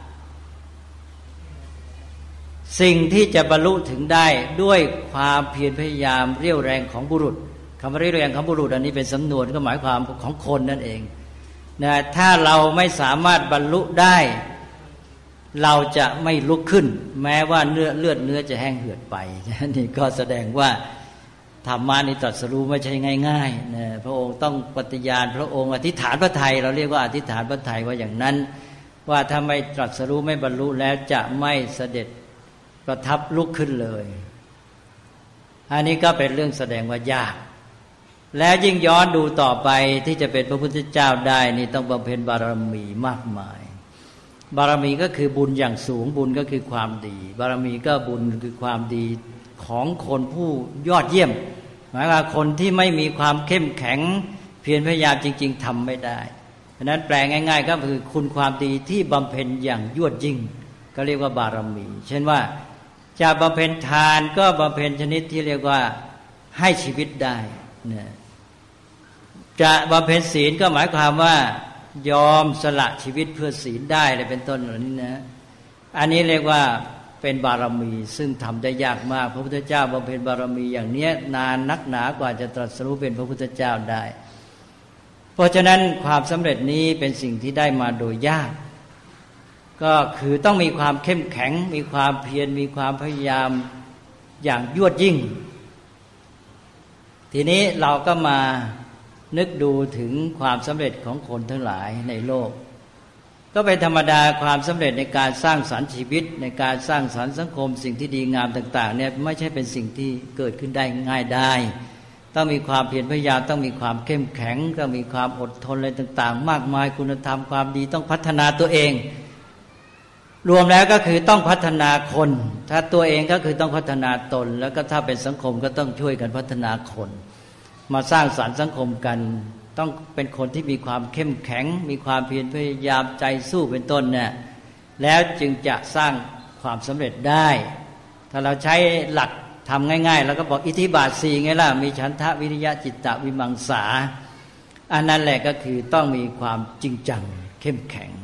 [SPEAKER 2] สิ่งที่จะบรรลุถึงได้ด้วยความเพียรพยายามเรี่ยวแรงของบุรุษคำว่าเรี่ยวแรงของบุรุษอันนี้เป็นสำนวนก็หมายความของคนนั่นเองนะถ้าเราไม่สามารถบรรลุได้เราจะไม่ลุกขึ้นแม้ว่าเนื้อเลือดเนื้อจะแห้งเหือดไปนี่ก็แสดงว่าธรรมะนี่ตรัสรู้ไม่ใช่ง่ายๆนะพระองค์ต้องปฏิญาณพระองค์อธิษฐานพระทัยเราเรียกว่าอธิษฐานพระทัยว่าอย่างนั้นว่าถ้าไม่ตรัสรู้ไม่บรรลุแล้วจะไม่เสด็จประทับลุกขึ้นเลยอันนี้ก็เป็นเรื่องแสดงว่ายากแล้วยิ่งย้อนดูต่อไปที่จะเป็นพระพุทธเจ้าได้นี่ต้องบำเพ็ญบารมีมากมายบารมีก็คือบุญอย่างสูงบุญก็คือความดีบารมีก็บุญคือความดีของคนผู้ยอดเยี่ยมหมายว่าคนที่ไม่มีความเข้มแข็งเพียรพยายามจริงๆทำไม่ได้เพราะนั้นแปลง่ายๆก็คือคุณความดีที่บำเพ็ญอย่างยวดยิ่งก็เรียกว่าบารมีเช่นว่าจะบำเพ็ญทานก็บำเพ็ญชนิดที่เรียกว่าให้ชีวิตได้เนี่ยจะบำเพ็ญศีลก็หมายความว่ายอมสละชีวิตเพื่อศีลได้เลยเป็นต้นเหล่านี้นะอันนี้เรียกว่าเป็นบารมีซึ่งทำได้ยากมากพระพุทธเจ้าบำเพ็ญบารมีอย่างนี้นานนักหนากว่าจะตรัสรู้เป็นพระพุทธเจ้าได้เพราะฉะนั้นความสำเร็จนี้เป็นสิ่งที่ได้มาโดยยากก็คือต้องมีความเข้มแข็งมีความเพียรมีความพยายามอย่างยวดยิ่งทีนี้เราก็มานึกดูถึงความสำเร็จของคนทั้งหลายในโลกก็เป็นธรรมดาความสำเร็จในการสร้างสรรค์ชีวิตในการสร้างสรรค์สังคมสิ่งที่ดีงามต่างๆเนี่ยไม่ใช่เป็นสิ่งที่เกิดขึ้นได้ง่ายได้ต้องมีความเพียรพยายามต้องมีความเข้มแข็งต้องมีความอดทนอะไรต่างๆมากมายคุณธรรมความดีต้องพัฒนาตัวเองรวมแล้วก็คือต้องพัฒนาคนถ้าตัวเองก็คือต้องพัฒนาตนแล้วก็ถ้าเป็นสังคมก็ต้องช่วยกันพัฒนาคนมาสร้างสรรค์สังคมกันต้องเป็นคนที่มีความเข้มแข็งมีความเพียรพยายามใจสู้เป็นต้นเนี่ยแล้วจึงจะสร้างความสำเร็จได้ถ้าเราใช้หลักทำง่ายๆแล้วก็บอกอิทธิบาทสี่ไงล่ะมีฉันทะวิริยะจิตตะวิมังสาอันนั้นแหละก็คือต้องมีความจริงจังเข้มแข็ง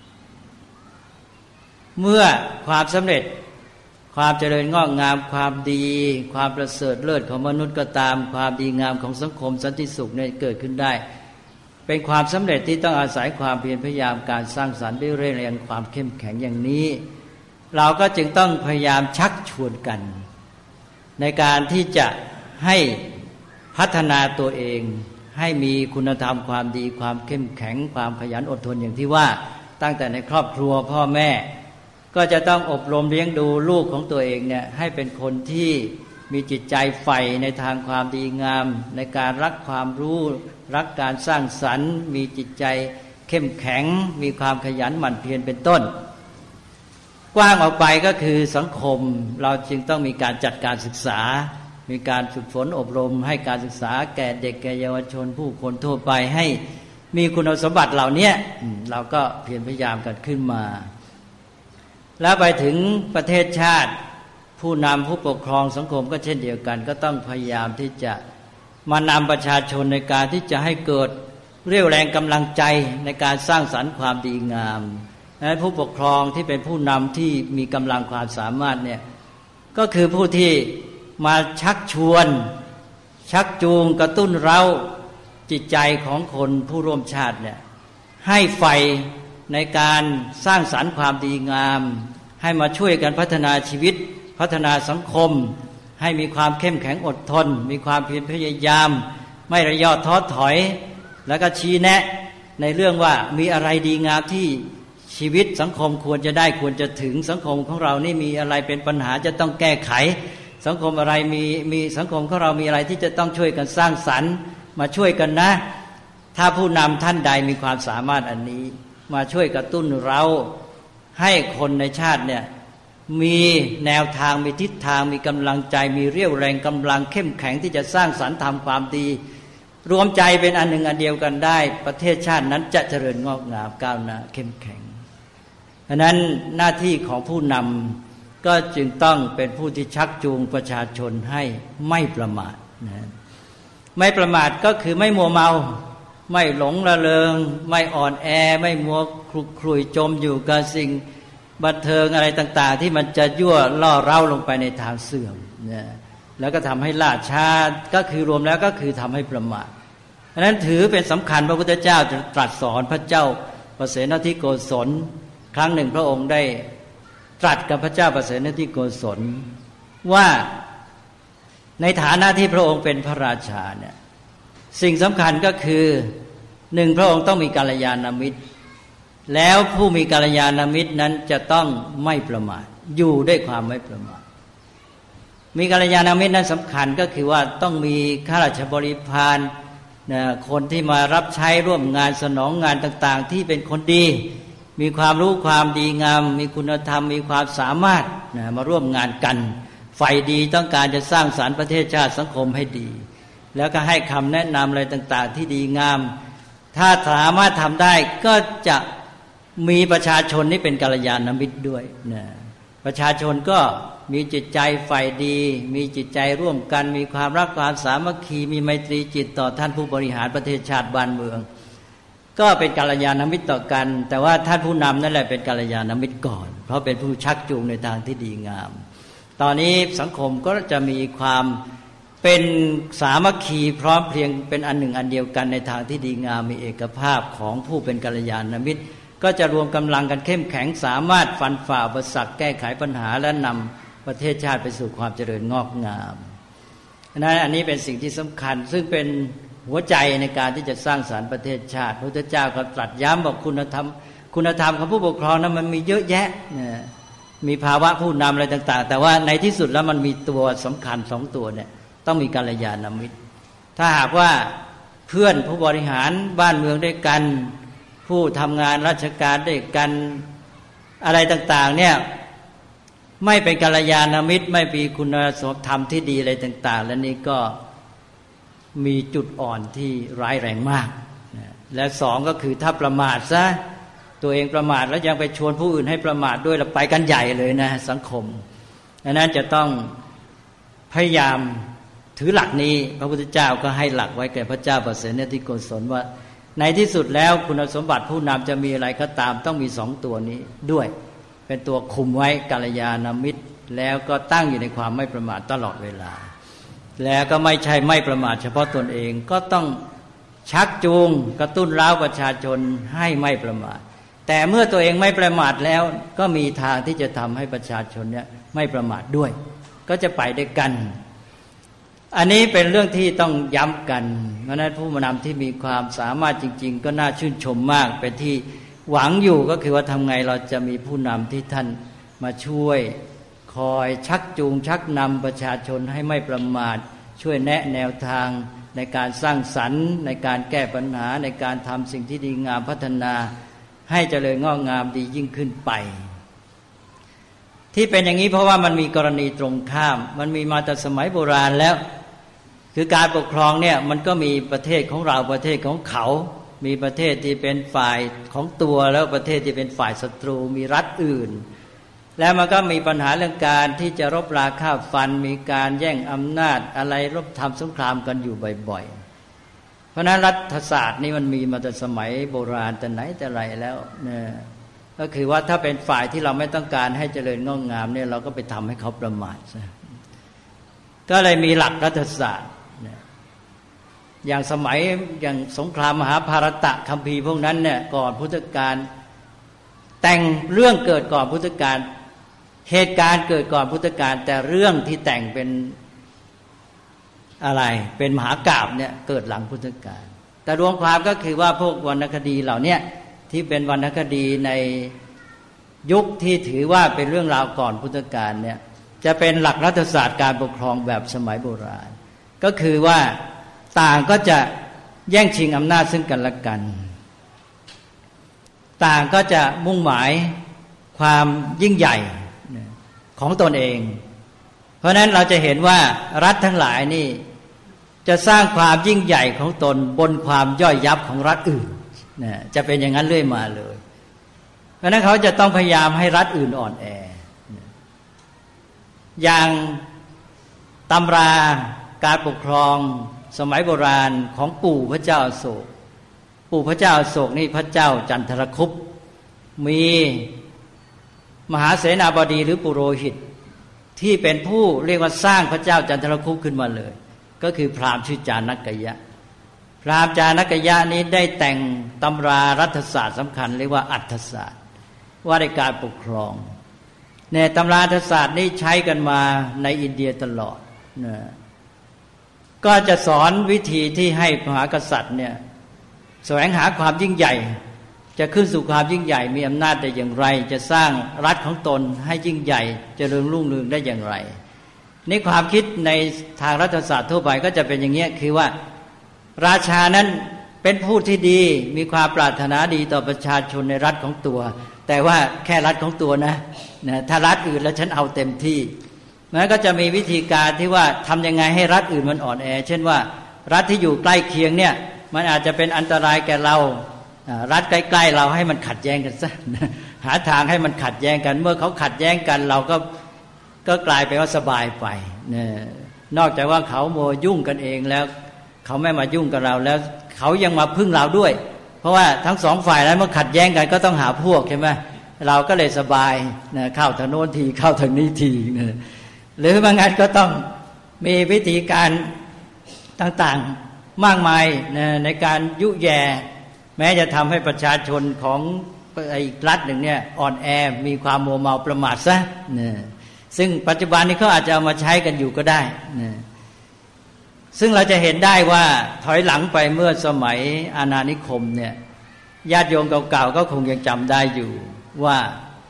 [SPEAKER 2] เมื่อความสำเร็จความเจริญงอกงามความดีความประเสริฐเลิศของมนุษย์ก็ตามความดีงามของสังคมสันติสุขเนี่ยเกิดขึ้นได้เป็นความสำเร็จที่ต้องอาศัยความเพียรพยายามการสร้างสรรค์ด้วยเร่งแรงความเข้มแข็งอย่างนี้เราก็จึงต้องพยายามชักชวนกันในการที่จะให้พัฒนาตัวเองให้มีคุณธรรมความดีความเข้มแข็งความขยันอดทนอย่างที่ว่าตั้งแต่ในครอบครัวพ่อแม่ก็จะต้องอบรมเลี้ยงดูลูกของตัวเองเนี่ยให้เป็นคนที่มีจิตใจใฝ่ในทางความดีงามในการรักความรู้รักการสร้างสรรค์มีจิตใจเข้มแข็งมีความขยันหมั่นเพียรเป็นต้นกว้างออกไปก็คือสังคมเราจึงต้องมีการจัดการศึกษามีการฝึกฝนอบรมให้การศึกษาแก่เด็กแก่เยาวชนผู้คนทั่วไปให้มีคุณสมบัติเหล่านี้เราก็เพียรพยายามกันขึ้นมาแล้วไปถึงประเทศชาติผู้นำผู้ปกครองสังคมก็เช่นเดียวกันก็ต้องพยายามที่จะมานำประชาชนในการที่จะให้เกิดเรี่ยวแรงกำลังใจในการสร้างสรรค์ความดีงามและผู้ปกครองที่เป็นผู้นำที่มีกำลังความสามารถเนี่ยก็คือผู้ที่มาชักชวนชักจูงกระตุ้นเร้าจิตใจของคนผู้ร่วมชาติเนี่ยให้ใฝ่ในการสร้างสรรค์ความดีงามให้มาช่วยกันพัฒนาชีวิตพัฒนาสังคมให้มีความเข้มแข็งอดทนมีความเพียรพยายามไม่ระยอท้อถอยแล้วก็ชี้แนะในเรื่องว่ามีอะไรดีงามที่ชีวิตสังคมควรจะได้ควรจะถึงสังคมของเรานี่มีอะไรเป็นปัญหาจะต้องแก้ไขสังคมอะไรมีมีสังคมของเรามีอะไรที่จะต้องช่วยกันสร้างสรรค์มาช่วยกันนะถ้าผู้นำท่านใดมีความสามารถอันนี้มาช่วยกระตุ้นเราให้คนในชาติเนี่ยมีแนวทางมีทิศทางมีกำลังใจมีเรี่ยวแรงกำลังเข้มแข็งที่จะสร้างสรรค์ทำความดีรวมใจเป็นอันหนึ่งอันเดียวกันได้ประเทศชาตินั้นจะเจริญงอกงามก้าวหน้าเข้มแข็งเพราะนั้นหน้าที่ของผู้นำก็จึงต้องเป็นผู้ที่ชักจูงประชาชนให้ไม่ประมาทนะไม่ประมาทก็คือไม่มัวเมาไม่หลงระเริงไม่อ่อนแอไม่มัวคลุกคลุยจมอยู่กับสิ่งบันเทิงอะไรต่างๆที่มันจะยั่วล่อเร้าลงไปในทางเสื่อมนะแล้วก็ทำให้ล่าช้าก็คือรวมแล้วก็คือทำให้ประมาทเพราะฉะนั้นถือเป็นสำคัญพระพุทธเจ้าจะตรัสสอนพระเจ้าประเสนทิโกศลครั้งหนึ่งพระองค์ได้ตรัสกับพระเจ้าประเสนทิโกศลว่าในฐานะที่พระองค์เป็นพระราชาเนี่ยสิ่งสำคัญก็คือหนึ่งพระองค์ต้องมีกัลยาณมิตรแล้วผู้มีกัลยาณมิตรนั้นจะต้องไม่ประมาทอยู่ด้วยความไม่ประมาทมีกัลยาณมิตรนั้นสำคัญก็คือว่าต้องมีข้าราชบริพารนะคนที่มารับใช้ร่วมงานสนองงานต่างๆที่เป็นคนดีมีความรู้ความดีงามมีคุณธรรมมีความสามารถนะมาร่วมงานกันฝ่ายดีต้องการจะสร้างสรรค์ประเทศชาติสังคมให้ดีแล้วก็ให้คำแนะนำอะไรต่างๆที่ดีงามถ้าสามารถทำได้ก็จะมีประชาชนนี่เป็นกัลยาณมิตรด้วยนะประชาชนก็มีจิตใจฝ่ายดีมีจิตใจร่วมกันมีความรักความสามัคคีมีไมตรีจิตต่อท่านผู้บริหารประเทศชาติบ้านเมืองก็เป็นกัลยาณมิตรต่อกันแต่ว่าท่านผู้นำนั่นแหละเป็นกัลยาณมิตรก่อนเพราะเป็นผู้ชักจูงในทางที่ดีงามตอนนี้สังคมก็จะมีความเป็นสามัคคีพร้อมเพรียงเป็นอันหนึ่งอันเดียวกันในทางที่ดีงามมีเอกภาพของผู้เป็นกัลยาณมิตรก็จะรวมกำลังกันเข้มแข็งสามารถฟันฝ่าอุปสรรคแก้ไขปัญหาและนำประเทศชาติไปสู่ความเจริญงอกงามนั้นอันนี้เป็นสิ่งที่สำคัญซึ่งเป็นหัวใจในการที่จะสร้างสรรค์ประเทศชาติพระพุทธเจ้าก็ตรัสย้ำบอกคุณธรรมคุณธรรมของผู้ปกครองนั้นมันมีเยอะแยะนะมีภาวะผู้นำอะไรต่างๆแต่ว่าในที่สุดแล้วมันมีตัวสำคัญสองตัวเนี่ยต้องมีกัลยาณมิตรถ้าหากว่าเพื่อนผู้บริหารบ้านเมืองด้วยกันผู้ทำงานราชการด้วยกันอะไรต่างๆเนี่ยไม่เป็นกัลยาณมิตรไม่มีคุณธรรมที่ดีอะไรต่างๆแล้วนี่ก็มีจุดอ่อนที่ร้ายแรงมากและสองก็คือถ้าประมาทซะตัวเองประมาทแล้วยังไปชวนผู้อื่นให้ประมาทด้วยแล้วไปกันใหญ่เลยนะสังคมดังนั้นจะต้องพยายามถือหลักนี้พระพุทธเจ้าก็ให้หลักไว้แก่พระเจ้าประเสริฐที่โกศลว่าในที่สุดแล้วคุณสมบัติผู้นำจะมีอะไรก็ตามต้องมีสองตัวนี้ด้วยเป็นตัวคุมไว้กัลยาณมิตรแล้วก็ตั้งอยู่ในความไม่ประมาทตลอดเวลาแล้วก็ไม่ใช่ไม่ประมาทเฉพาะตนเองก็ต้องชักจูงกระตุ้นเร้าประชาชนให้ไม่ประมาทแต่เมื่อตัวเองไม่ประมาทแล้วก็มีทางที่จะทำให้ประชาชนเนี่ยไม่ประมาทด้วยก็จะไปด้วยกันอันนี้เป็นเรื่องที่ต้องย้ำกันเพราะฉะนั้นผู้นำที่มีความสามารถจริงๆก็น่าชื่นชมมากเป็นที่หวังอยู่ก็คือว่าทำไงเราจะมีผู้นำที่ท่านมาช่วยคอยชักจูงชักนำประชาชนให้ไม่ประมาทช่วยแนะแนวทางในการสร้างสรรค์ในการแก้ปัญหาในการทำสิ่งที่ดีงามพัฒนาให้เจริญงอกงามดียิ่งขึ้นไปที่เป็นอย่างนี้เพราะว่ามันมีกรณีตรงข้ามมันมีมาแต่สมัยโบราณแล้วคือการปกครองเนี่ยมันก็มีประเทศของเราประเทศของเขามีประเทศที่เป็นฝ่ายของตัวแล้วประเทศที่เป็นฝ่ายศัตรูมีรัฐอื่นแล้วมันก็มีปัญหาเรื่องการที่จะรบราฆ่าฟันมีการแย่งอำนาจอะไรรบทำสงครามกันอยู่บ่อยๆเพราะนั้นรัฐศาสตร์นี่มันมีมาแต่สมัยโบราณแต่ไหนแต่ไรแล้วเนี่ยก็คือว่าถ้าเป็นฝ่ายที่เราไม่ต้องการให้เจริญงอกงามเนี่ยเราก็ไปทำให้เขาประมาทซะก็เลยมีหลักรัฐศาสตร์อย่างสมัยอย่างสงครามมหาภารตะคัมภีร์พวกนั้นเนี่ยก่อนพุทธกาลแต่งเรื่องเกิดก่อนพุทธกาลเหตุการณ์เกิดก่อนพุทธกาลแต่เรื่องที่แต่งเป็นอะไรเป็นมหากาพย์เนี่ยเกิดหลังพุทธกาลแต่รวมความก็คือว่าพวกวรรณคดีเหล่านี้ที่เป็นวรรณคดีในยุคที่ถือว่าเป็นเรื่องราวก่อนพุทธกาลเนี่ยจะเป็นหลักรัฐศาสตร์การปกครองแบบสมัยโบราณก็คือว่าต่างก็จะแย่งชิงอำนาจซึ่งกันและกันต่างก็จะมุ่งหมายความยิ่งใหญ่ของตนเองเพราะนั้นเราจะเห็นว่ารัฐทั้งหลายนี่จะสร้างความยิ่งใหญ่ของตนบนความย่อยยับของรัฐอื่นนะจะเป็นอย่างนั้นเรื่อยมาเลยเพราะนั้นเขาจะต้องพยายามให้รัฐอื่นอ่อนแออย่างตำราการปกครองสมัยโบราณของปู่พระเจ้าอโศกปู่พระเจ้าอโศกนี่พระเจ้าจันทรคุปต์มีมหาเสนาบดีหรือปุโรหิตที่เป็นผู้เรียกว่าสร้างพระเจ้าจันทรคุปต์ขึ้นมาเลยก็คือพราหมณ์ชื่อจานักกยะพราหมณ์จานักกยะนี้ได้แต่งตำรารัฐศาสตร์สำคัญเรียกว่าอัฏฐศาสตร์ว่าด้วยการปกครองในตำราอัฏฐศาสตร์นี้ใช้กันมาในอินเดียตลอดนะก็จะสอนวิธีที่ให้มหากษัตริย์เนี่ยแสวงหาความยิ่งใหญ่จะขึ้นสู่ความยิ่งใหญ่มีอำนาจได้อย่างไรจะสร้างรัฐของตนให้ยิ่งใหญ่เจริญรุ่งเรืองได้อย่างไรนี่ความคิดในทางรัฐศาสตร์ทั่วไปก็จะเป็นอย่างเงี้ยคือว่าราชานั้นเป็นผู้ที่ดีมีความปรารถนาดีต่อประชาชนในรัฐของตัวแต่ว่าแค่รัฐของตัวนะนะถ้ารัฐอื่นแล้วฉันเอาเต็มที่มันก็จะมีวิธีการที่ว่าทำยังไงให้รัฐอื่นมันอ่อนแอเช่นว่ารัฐที่อยู่ใกล้เคียงเนี่ยมันอาจจะเป็นอันตรายแก่เรารัฐใกล้ๆเราให้มันขัดแย้งกันซะหาทางให้มันขัดแย้งกันเมื่อเขาขัดแย้งกันเราก็ก็กลายเป็นว่าสบายไปเนี่ยนอกจากว่าเขาโมยุ่งกันเองแล้วเขาไม่มายุ่งกับเราแล้วเขายังมาพึ่งเราด้วยเพราะว่าทั้งสองฝ่ายนั้นเมื่อขัดแย้งกันก็ต้องหาพวกใช่ไหมเราก็เลยสบายนะเข้าทางโน้นทีเข้าทางนี้ทีนะหรือบางงานก็ต้องมีวิธีการต่างๆมากมายนะในการยุแย่แม้จะทำให้ประชาชนของอีกรัฐหนึ่งเนี่ยอ่อนแอมีความมัวเมาประมาทซะนะซึ่งปัจจุบันนี้เขาอาจจะเอามาใช้กันอยู่ก็ได้นะซึ่งเราจะเห็นได้ว่าถอยหลังไปเมื่อสมัยอาณานิคมเนี่ยญาติโยมเก่าๆก็คงยังจำได้อยู่ว่า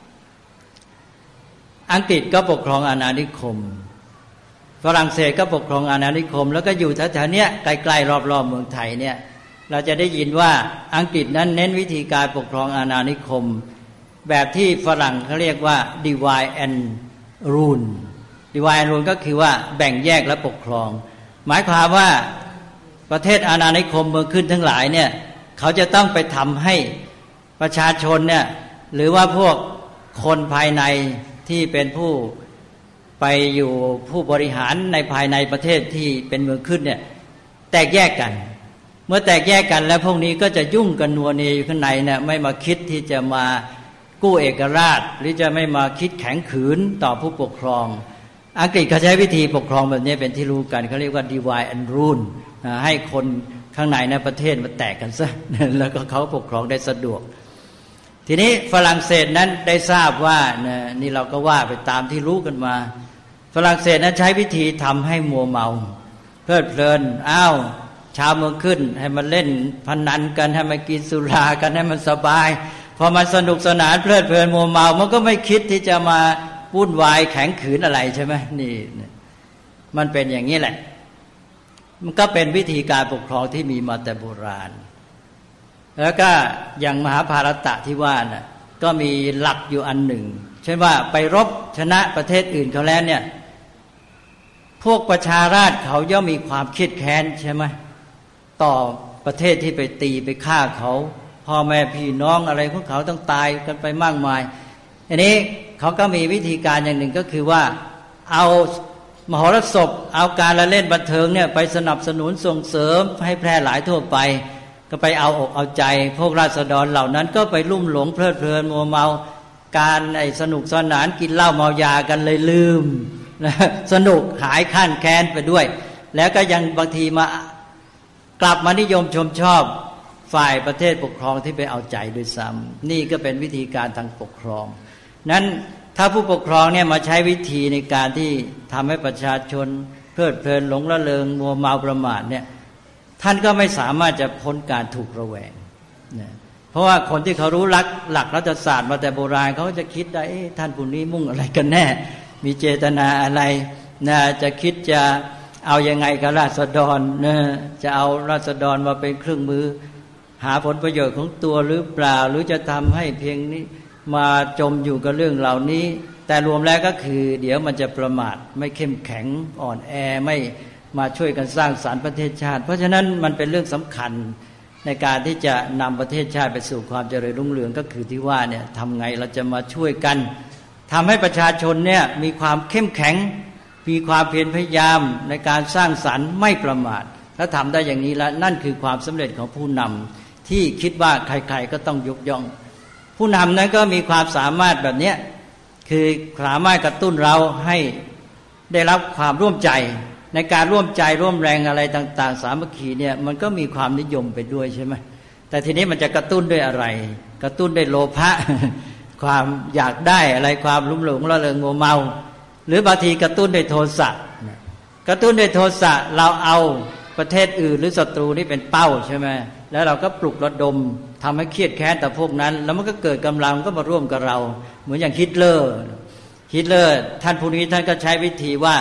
[SPEAKER 2] อังกฤษก็ปกครองอาณานิคมฝรั่งเศสก็ปกครองอาณานิคมแล้วก็อยู่แถวๆเนี้ยใกล้ๆรอบๆเมืองไทยเนี่ยเราจะได้ยินว่าอังกฤษนั้นเน้นวิธีการปกครองอาณานิคมแบบที่ฝรั่งเขาเรียกว่า divide and rule divide and rule ก็คือว่าแบ่งแยกและปกครองหมายความว่าประเทศอาณานิคมเมืองขึ้นทั้งหลายเนี่ยเขาจะต้องไปทำให้ประชาชนเนี่ยหรือว่าพวกคนภายในที่เป็นผู้ไปอยู่ผู้บริหารในภายในประเทศที่เป็นเมืองขึ้นเนี่ยแตกแยกกันเมื่อแตกแยกกันแล้วพวกนี้ก็จะยุ่งกันนัวเนียอยู่ข้างในเนี่ยไม่มาคิดที่จะมากู้เอกราชหรือจะไม่มาคิดแข็งขืนต่อผู้ปกครองอังกฤษเขาใช้วิธีปกครองแบบนี้เป็นที่รู้กันเขาเรียกว่า divide and rule ให้คนข้างในในประเทศมันแตกกันซะแล้วก็เขาปกครองได้สะดวกทีนี้ฝรั่งเศสนั้นได้ทราบว่านี่เราก็ว่าไปตามที่รู้กันมาฝรั่งเศสนั้นใช้วิธีทำให้มัวเมาเพลิดเพลินอ้าวชาวเมืองขึ้นให้มันเล่นพนันกันให้มันกินสุรากันให้มันสบายพอมันสนุกสนานเพลิดเพลินมัวเมามันก็ไม่คิดที่จะมาวุ่นวายแข็งขืนอะไรใช่ไหมนี่มันเป็นอย่างนี้แหละมันก็เป็นวิธีการปกครองที่มีมาแต่โบราณแล้วก็อย่างมหาภารตะที่ว่าน่ะก็มีหลักอยู่อันหนึ่งเช่นว่าไปรบชนะประเทศอื่นเขาแล้วเนี่ยพวกประชาราษฎรเขาย่อมมีความเครียดแค้นใช่ไหมต่อประเทศที่ไปตีไปฆ่าเขาพ่อแม่พี่น้องอะไรของเขาต้องตายกันไปมากมายอันนี้เขาก็มีวิธีการอย่างหนึ่งก็คือว่าเอามหรสพเอาการละเล่นบันเทิงเนี่ยไปสนับสนุนส่งเสริมให้แพร่หลายทั่วไปก็ไปเอาอกเอาใจพวกราษฎรเหล่านั้นก็ไปลุ่มหลงเพลิดเพลินมัวเมาการไอ้สนุกสนานกินเหล้าเมายากันเลยลืมนะสนุกหายข้านแค้นไปด้วยแล้วก็ยังบางทีมากลับมานิยมชมชอบฝ่ายประเทศปกครองที่ไปเอาใจด้วยซ้ำนี่ก็เป็นวิธีการทางปกครองนั้นถ้าผู้ปกครองเนี่ยมาใช้วิธีในการที่ทำให้ประชาชนเพลิดเพลินหลงละเลงมัวเมาประมาทเนี่ยท่านก็ไม่สามารถจะพ้นการถูกระแวงนะเพราะว่าคนที่เขารู้หลักหลักรัฐศาสตร์มาแต่โบราณเขาจะคิดได้ท่านผู้นี้มุ่งอะไรกันแน่มีเจตนาอะไรนะจะคิดจะเอายังไงกับราษฎรนะจะเอาราษฎรมาเป็นเครื่องมือหาผลประโยชน์ของตัวหรือเปล่าหรือจะทำให้เพียงนี้มาจมอยู่กับเรื่องเหล่านี้แต่รวมแล้วก็คือเดี๋ยวมันจะประมาทไม่เข้มแข็งอ่อนแอไม่มาช่วยกันสร้างสรรค์ประเทศชาติเพราะฉะนั้นมันเป็นเรื่องสำคัญในการที่จะนำประเทศชาติไปสู่ความเจริญรุ่งเรืองก็คือที่ว่าเนี่ยทำไงเราจะมาช่วยกันทำให้ประชาชนเนี่ยมีความเข้มแข็งมีความเพียรพยายามในการสร้างสรรค์ไม่ประมาทถ้าทำได้อย่างนี้แล้วนั่นคือความสำเร็จของผู้นำที่คิดว่าใครๆก็ต้องยกย่องผู้นำนั้นก็มีความสามารถแบบนี้คือสามารถกระตุ้นเราให้ได้รับความร่วมใจในการร่วมใจร่วมแรงอะไรต่างๆสามัคคีเนี่ยมันก็มีความนิยมไปด้วยใช่ไหมแต่ทีนี้มันจะกระตุ้นด้วยอะไรกระตุ้นด้วยโลภะ ความอยากได้อะไรความลุ่มหลงละเลงมัวเมาหรือบางทีกระตุ้นด้วยโทสะกระตุ้นด้วยโทสะเราเอาประเทศอื่นหรือศัตรูนี่เป็นเป้าใช่ไหมแล้วเราก็ปลุกระดมทำให้เครียดแค้นแต่พวกนั้นแล้วมันก็เกิดกำลังก็มาร่วมกับเราเหมือนอย่างฮิตเลอร์ฮิตเลอร์ท่านผู้นี้ท่านก็ใช้วิธีว่า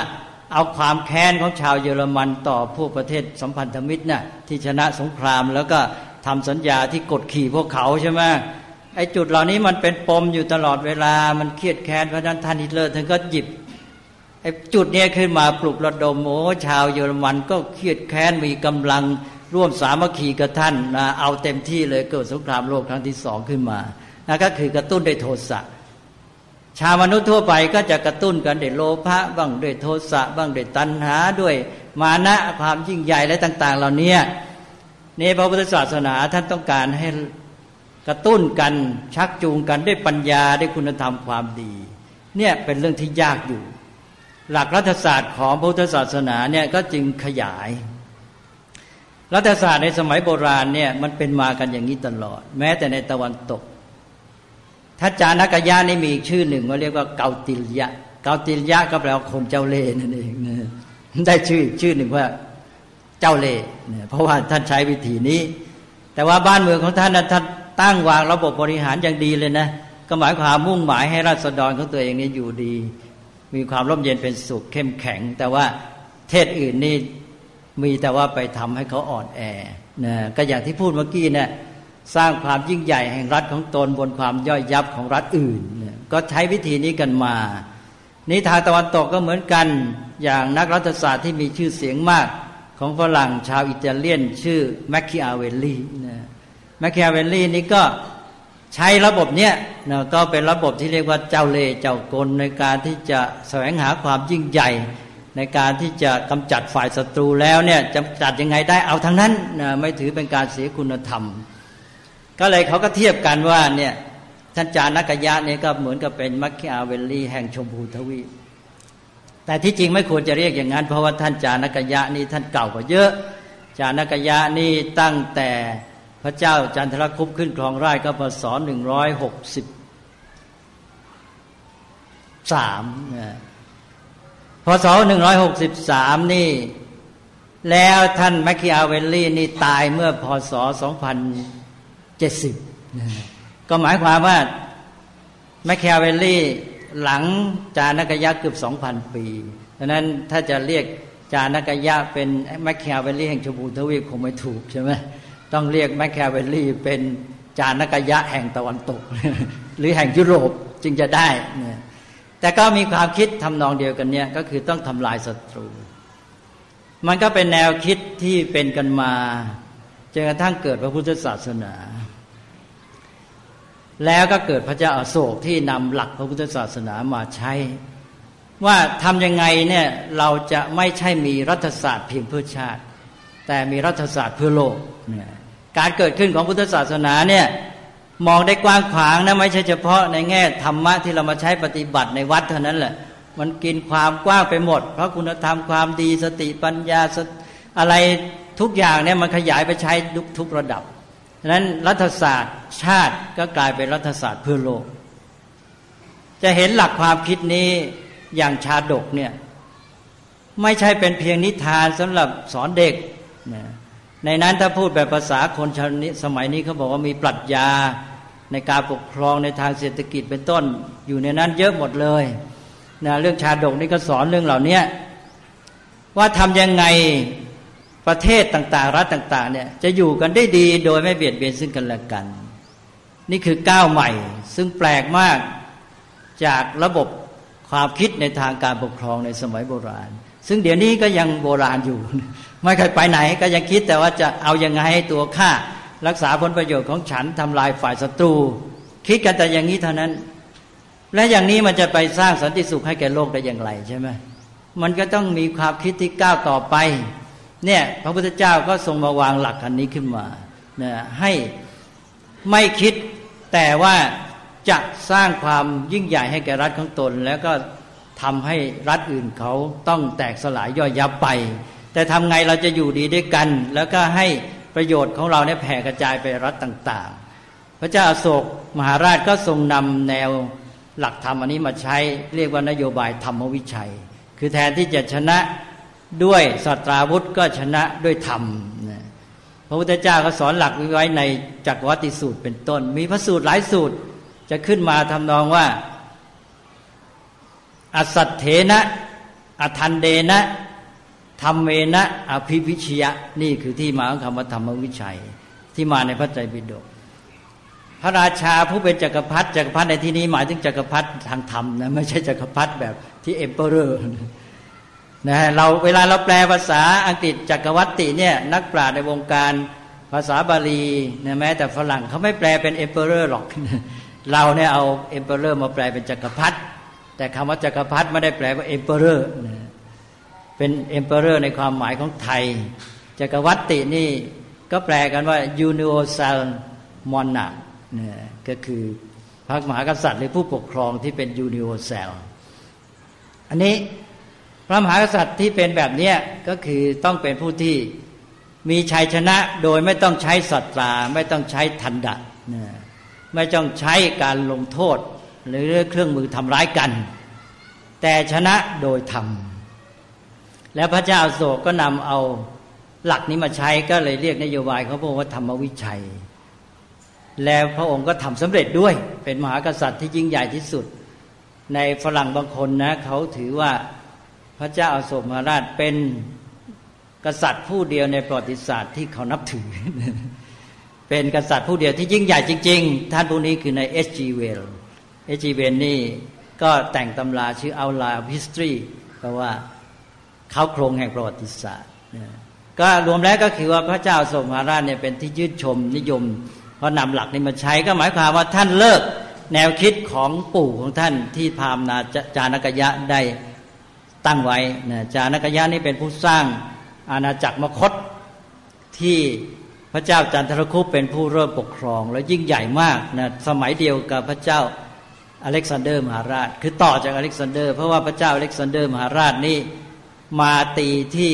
[SPEAKER 2] เอาความแค้นของชาวเยอรมันต่อพวกประเทศสัมพันธมิตรน่ะที่ชนะสงครามแล้วก็ทำสัญญาที่กดขี่พวกเขาใช่ไหมไอ้จุดเหล่านี้มันเป็นปมอยู่ตลอดเวลามันเครียดแค้นเพราะฉะนั้นท่านฮิตเลอร์ท่านก็หยิบไอ้จุดนี้ขึ้นมาปลุกระดมโอ้ชาวเยอรมันก็เครียดแค้นมีกำลังร่วมสามัคคีกับท่านนะเอาเต็มที่เลยเกิดสงครามโลกครั้งที่สองขึ้นมานะก็คือกระตุ้นด้วยโทสะชาวมนุษย์ทั่วไปก็จะกระตุ้นกันด้วยโลภะบ้างด้วยโทสะบ้างด้วยตัณหาด้วยมานะความยิ่งใหญ่และต่างๆเหล่านี้นี่พระพุทธศาสนาท่านต้องการให้กระตุ้นกันชักจูงกันด้วยปัญญาด้วยคุณธรรมความดีเนี่ยเป็นเรื่องที่ยากอยู่หลักรัฐศาสตร์ของพุทธศาสนาเนี่ยก็จึงขยายรัฐศาสตร์ในสมัยโบราณเนี่ยมันเป็นมากันอย่างนี้ตลอดแม้แต่ในตะวันตกทัจจานกยะนี่มีอีกชื่อหนึ่งว่าเรียกว่าเกาติลยะเกาติลยะก็แปลว่าคนเจ้าเล่ห์นั่นเองนะได้ชื่ออีกชื่อหนึ่งว่าเจ้าเล่ห์เพราะว่าท่านใช้วิธีนี้แต่ว่าบ้านเมืองของท่านท่านตั้งวางระบบบริหารอย่างดีเลยนะก็หมายความมุ่งหมายให้ราษฎรของตัวเองนี้อยู่ดีมีความร่มเย็นเป็นสุขเข้มแข็งแต่ว่าเทศอื่นนี่มีแต่ว่าไปทำให้เขาอ่อนแอนะก็อย่างที่พูดเมื่อกี้เนี่ยสร้างความยิ่งใหญ่แห่งรัฐของตนบนความย่อยยับของรัฐอื่นนะก็ใช้วิธีนี้กันมานี่ทางตะวันตกก็เหมือนกันอย่างนักรัฐศาสตร์ที่มีชื่อเสียงมากของฝรั่งชาวอิตาเลียนชื่อแมคคิอาเวลลีนะแมคคิอาเวลลีนี่ก็ใช้ระบบเนี้ยนะก็เป็นระบบที่เรียกว่าเจ้าเล่ห์เจ้ากลในการที่จะแสวงหาความยิ่งใหญ่ในการที่จะกำจัดฝ่ายศัตรูแล้วเนี่ยจะจัดยังไงได้เอาทั้งนั้นนะไม่ถือเป็นการเสียคุณธรรมก็เลยเขาก็เทียบกันว่าเนี่ยท่านจานกยะเนี่ยก็เหมือนกับเป็นมัคคิอาเวลลีแห่งชมพูทวีปแต่ที่จริงไม่ควรจะเรียกอย่างนั้นเพราะว่าท่านจานกยะนี่ท่านเก่ากว่าเยอะจานกยะนี่ตั้งแต่พระเจ้าจันทรคุปต์ขึ้นครองราชย์ก็พศหนึ่งร้อยหกสิบสามนะพศหนึ่งร้อยหกสิบสามนี่แล้วท่านมัคคิอาเวลลีนี่ตายเมื่อพศสองพันเจ็ดสิบก็หมายความว่าแมคคิอาเวลลีหลังจานกยะเกือบ สองพัน ปีดังนั้นถ้าจะเรียกจานกยะเป็นแมคคิอาเวลลีแห่งชมพูทวีปคงไม่ถูกใช่ไหมต้องเรียกแมคคิอาเวลลีเป็นจานกยะแห่งตะวันตกหรือแห่งยุโรปจึงจะได้แต่ก็มีความคิดทำนองเดียวกันเนี่ยก็คือต้องทำลายศัตรูมันก็เป็นแนวคิดที่เป็นกันมาจนกระทั่งเกิดพระพุทธศาสนาแล้วก็เกิดพระเจ้าอโศกที่นำหลักพระพุทธศาสนามาใช้ว่าทำยังไงเนี่ยเราจะไม่ใช่มีรัฐศาสตร์เพียงเพื่อชาติแต่มีรัฐศาสตร์เพื่อโลกเนี่ยการเกิดขึ้นของพุทธศาสนาเนี่ยมองได้กว้างขวางนะไม่ใช่เฉพาะในแง่ธรรมะที่เรามาใช้ปฏิบัติในวัดเท่านั้นแหละมันกินความกว้างไปหมดเพราะคุณธรรมความดีสติปัญญาอะไรทุกอย่างเนี่ยมันขยายไปใช้ทุกทุกระดับฉะนั้นรัฐศาสตร์ชาติก็กลายเป็นรัฐศาสตร์เพื่อโลกจะเห็นหลักความคิดนี้อย่างชาดกเนี่ยไม่ใช่เป็นเพียงนิทานสำหรับสอนเด็กในนั้นถ้าพูดแบบภาษาคนชาวนี้สมัยนี้เขาบอกว่ามีปรัชญาในการปกครองในทางเศรษฐกิจเป็นต้นอยู่ในนั้นเยอะหมดเลยนะเรื่องชาดกนี่ก็สอนเรื่องเหล่านี้ว่าทำยังไงประเทศต่างๆรัฐต่างๆเนี่ยจะอยู่กันได้ดีโดยไม่เบียดเบียนซึ่งกันและกันนี่คือก้าวใหม่ซึ่งแปลกมากจากระบบความคิดในทางการปกครองในสมัยโบราณซึ่งเดี๋ยวนี้ก็ยังโบราณอยู่ไม่เคยไปไหนก็ยังคิดแต่ว่าจะเอายังไงให้ตัวข้ารักษาผลประโยชน์ของฉันทำลายฝ่ายศัตรูคิดกันแต่อย่างนี้เท่านั้นและอย่างนี้มันจะไปสร้างสันติสุขให้แก่โลกได้อย่างไรใช่ไหมมันก็ต้องมีความคิดที่ก้าวต่อไปเนี่ยพระพุทธเจ้าก็ทรงมาวางหลักอันนี้ขึ้นมานะให้ไม่คิดแต่ว่าจะสร้างความยิ่งใหญ่ให้แก่รัฐของตนแล้วก็ทำให้รัฐอื่นเขาต้องแตกสลายย่อยยับไปแต่ทำไงเราจะอยู่ดีด้วยกันแล้วก็ให้ประโยชน์ของเราเนี่ยแผ่กระจายไปรัฐต่างๆพระเจ้าอโศกมหาราชก็ทรงนำแนวหลักธรรมอันนี้มาใช้เรียกว่านโยบายธรรมวิชัยคือแทนที่จะชนะด้วยศาสตราวุธก็ชนะด้วยธรรมพระพุทธเจ้าก็สอนหลักไว้ในจักรวัติสูตรเป็นต้นมีพระสูตรหลายสูตรจะขึ้นมาทำนองว่าอสัตเถนะอทันเดนะธรรมเมนะอภิวิชยะนี่คือที่มาของคำว่าธรรมวิชัยที่มาในพระไตรปิฎกพระราชาผู้เป็นจักรพรรดิจักรพรรดิในที่นี้หมายถึงจักรพรรดิทางธรรมนะไม่ใช่จักรพรรดิแบบที่เอ็มเปอเรอร์นะเราเวลาเราแปลภาษาอังกฤษจักรวรรดิเนี่ยนักปราชญ์ในวงการภาษาบาลีนะแม้แต่ฝรั่งเขาไม่แปลเป็นเอ็มเปอเรอร์หรอกเราเนี่ยเอาเอ็มเปอเรอร์มาแปลเป็นจักรพรรดิแต่คำว่าจักรพรรดิไม่ได้แปลว่าเอ็มเปอเรอร์เป็นเอ็มเปอเรอร์ในความหมายของไทยจักรวรรดินี่ก็แปลกันว่า universal monarch เนี่ยก็คือพระมหากษัตริย์หรือผู้ปกครองที่เป็น universal อันนี้พระมหากษัตริย์ที่เป็นแบบนี้ก็คือต้องเป็นผู้ที่มีชัยชนะโดยไม่ต้องใช้ศรัทธาไม่ต้องใช้ทันดะไม่ต้องใช้การลงโทษหรือเครื่องมือทำร้ายกันแต่ชนะโดยธรรมแล้วพระเจ้าอโศกก็นำเอาหลักนี้มาใช้ก็เลยเรียกนโยบายเขาบอกว่าธรรมวิชัยแล้วพระองค์ก็ทำสำเร็จด้วยเป็นมหากษัตริย์ที่ยิ่งใหญ่ที่สุดในฝรั่งบางคนนะเขาถือว่าพระเจ้าอโศกมหาราชเป็นกษัตริย์ผู้เดียวในประวัติศาสตร์ที่เขานับถือเป็นกษัตริย์ผู้เดียวที่ยิ่งใหญ่จริงๆท่านผู้นี้คือใน เอช จี Wells เอช จี Wells นี่ก็แต่งตำราชื่อ Outline of History แปลว่าเขาโครงแห่งประวัติศาสตร์ก็รวมแล้วก็คือว่าพระเจ้าอโศกมหาราชเนี่ยเป็นที่ชื่นชมนิยมเพราะนำหลักนี้มาใช้ก็หมายความว่าท่านเลิกแนวคิดของปู่ของท่านที่พราหมณ์จานกยะได้ตั้งไว้นะจานกยะนี่เป็นผู้สร้างอาณาจักรมคธที่พระเจ้าจันทรคุปเป็นผู้เริ่มปกครองและยิ่งใหญ่มากนะสมัยเดียวกับพระเจ้าอเล็กซานเดอร์มหาราชคือต่อจากอเล็กซานเดอร์เพราะว่าพระเจ้าอเล็กซานเดอร์มหาราชนี่มาตีที่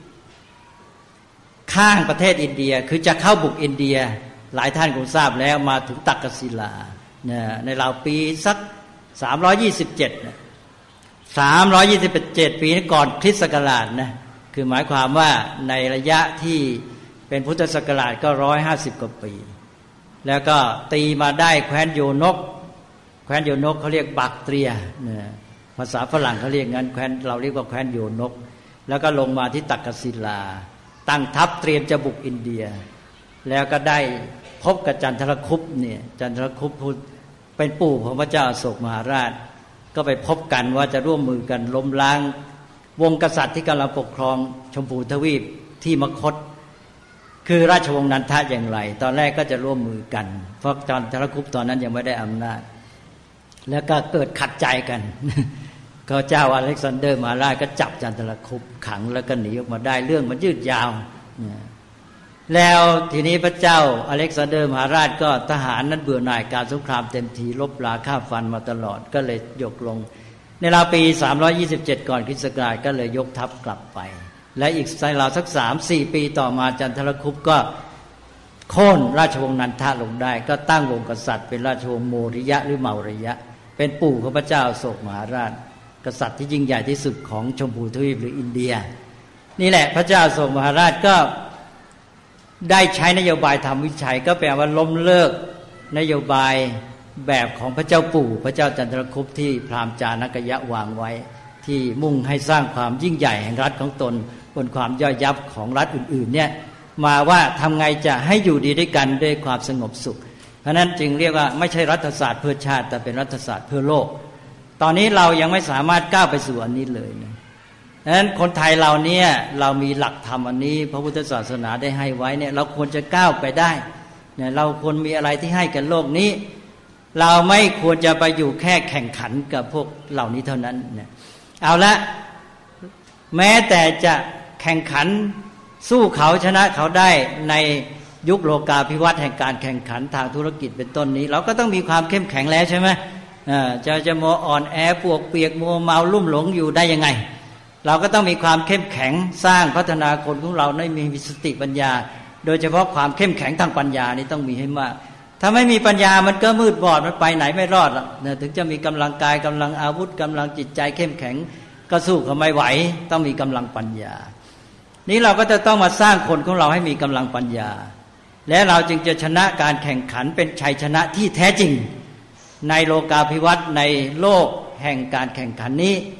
[SPEAKER 2] ข้างประเทศอินเดียคือจะเข้าบุกอินเดียหลายท่านคงทราบแล้วมาถึงตักกศิลาเนี่ยในราวปีสักสามร้อยยี่สิบเจ็ดนะสามร้อยยี่สิบเจ็ดปีนี้ก่อนคริสต์ศักราชนะคือหมายความว่าในระยะที่เป็นพุทธศักราชก็ร้อยห้าสิบกว่าปีแล้วก็ตีมาได้แคว้นโยนกแคว้นโยนกเขาเรียกบักเตรียเนี่ยภาษาฝรั่งเขาเรียกงั้นแคว้นเราเรียกว่าแคว้นโยนกแล้วก็ลงมาที่ตักกศิลาตั้งทัพเตรียมจะบุกอินเดียแล้วก็ได้พบกับจันทรคุปเนี่ยจันทรคุปเป็นปู่ของพระเจ้าอโศกมหาราชก็ไปพบกันว่าจะร่วมมือกันล้มล้างวงกษัตริย์ที่กำลังปกครองชมพูทวีปที่มคธคือราชวงศ์นันทะอย่างไรตอนแรกก็จะร่วมมือกันเพราะจันทรคุปตอนนั้นยังไม่ได้อำนาจแล้วก็เกิดขัดใจกันก็เจ้าอเล็กซานเดอร์มหาราชก็จับจันทรคุปขังแล้วก็หนีออกมาได้เรื่องมันยืดยาวแล้วทีนี้พระเจ้าอเล็กซานเดอร์มหาราชก็ทหารนั้นเบื่อหน่ายการสงครามเต็มทีลบราฆ่าฟันมาตลอดก็เลยยกลงในราวปีสามร้อยยี่สิบเจ็ดก่อนคริสต์ศักราชก็เลยยกทัพกลับไปและอีกในราวสัก สามสี่ ปีต่อมาจันทรคุปก็โค่นราชวงศ์นันทะลงได้ก็ตั้งวงกษัตริย์เป็นราชวงศ์โมริยะหรือเมาริยะเป็นปู่ของพระเจ้าอโศกมหาราชกษัตริย์ที่ยิ่งใหญ่ที่สุดของชมพูทวีปหรืออินเดียนี่แหละพระเจ้าอโศกมหาราชก็ได้ใช้นโยบายธรรมวิชัยก็แปลว่าล้มเลิกนโยบายแบบของพระเจ้าปู่พระเจ้าจันทรคุปที่พราหมณ์จานกยะวางไว้ที่มุ่งให้สร้างความยิ่งใหญ่แห่งรัฐของตนบนความย่อยยับของรัฐอื่นๆเนี่ยมาว่าทำไงจะให้อยู่ดีด้วยกันด้วยความสงบสุขเพราะนั้นจึงเรียกว่าไม่ใช่รัฐศาสตร์เพื่อชาติแต่เป็นรัฐศาสตร์เพื่อโลกตอนนี้เรายังไม่สามารถก้าวไปสู่อันนี้เลยนะดังนั้นคนไทยเราเนี่ยเรามีหลักธรรมอันนี้พระพุทธศาสนาได้ให้ไว้เนี่ยเราควรจะก้าวไปได้เนี่ยเราควรมีอะไรที่ให้กันโลกนี้เราไม่ควรจะไปอยู่แค่แข่งขันกับพวกเหล่านี้เท่านั้นเนี่ยเอาละแม้แต่จะแข่งขันสู้เขาชนะเขาได้ในยุคโลกาภิวัตน์แห่งการแข่งขันทางธุรกิจเป็นต้นนี้เราก็ต้องมีความเข้มแข็งแล้วใช่ไหมจะจะมัวอ่อนแอปวกเปียกมัวเมาลุ่มหลงอยู่ได้ยังไงเราก็ต้องมีความเข้มแข็งสร้างพัฒนาคนของเราให้มีสติปัญญาโดยเฉพาะความเข้มแข็งทางปัญญานี่ต้องมีให้มากถ้าไม่มีปัญญามันก็มืดบอดมันไปไหนไม่รอดหรอกถึงจะมีกำลังกายกำลังอาวุธกำลังจิตใจเข้มแข็งก็สู้เขาไม่ไหวต้องมีกำลังปัญญานี้เราก็จะต้องมาสร้างคนของเราให้มีกำลังปัญญาและเราจึงจะชนะการแข่งขันเป็นชัยชนะที่แท้จริงในโลกาภิวัตน์ในโลกแห่งการแข่งขันนี้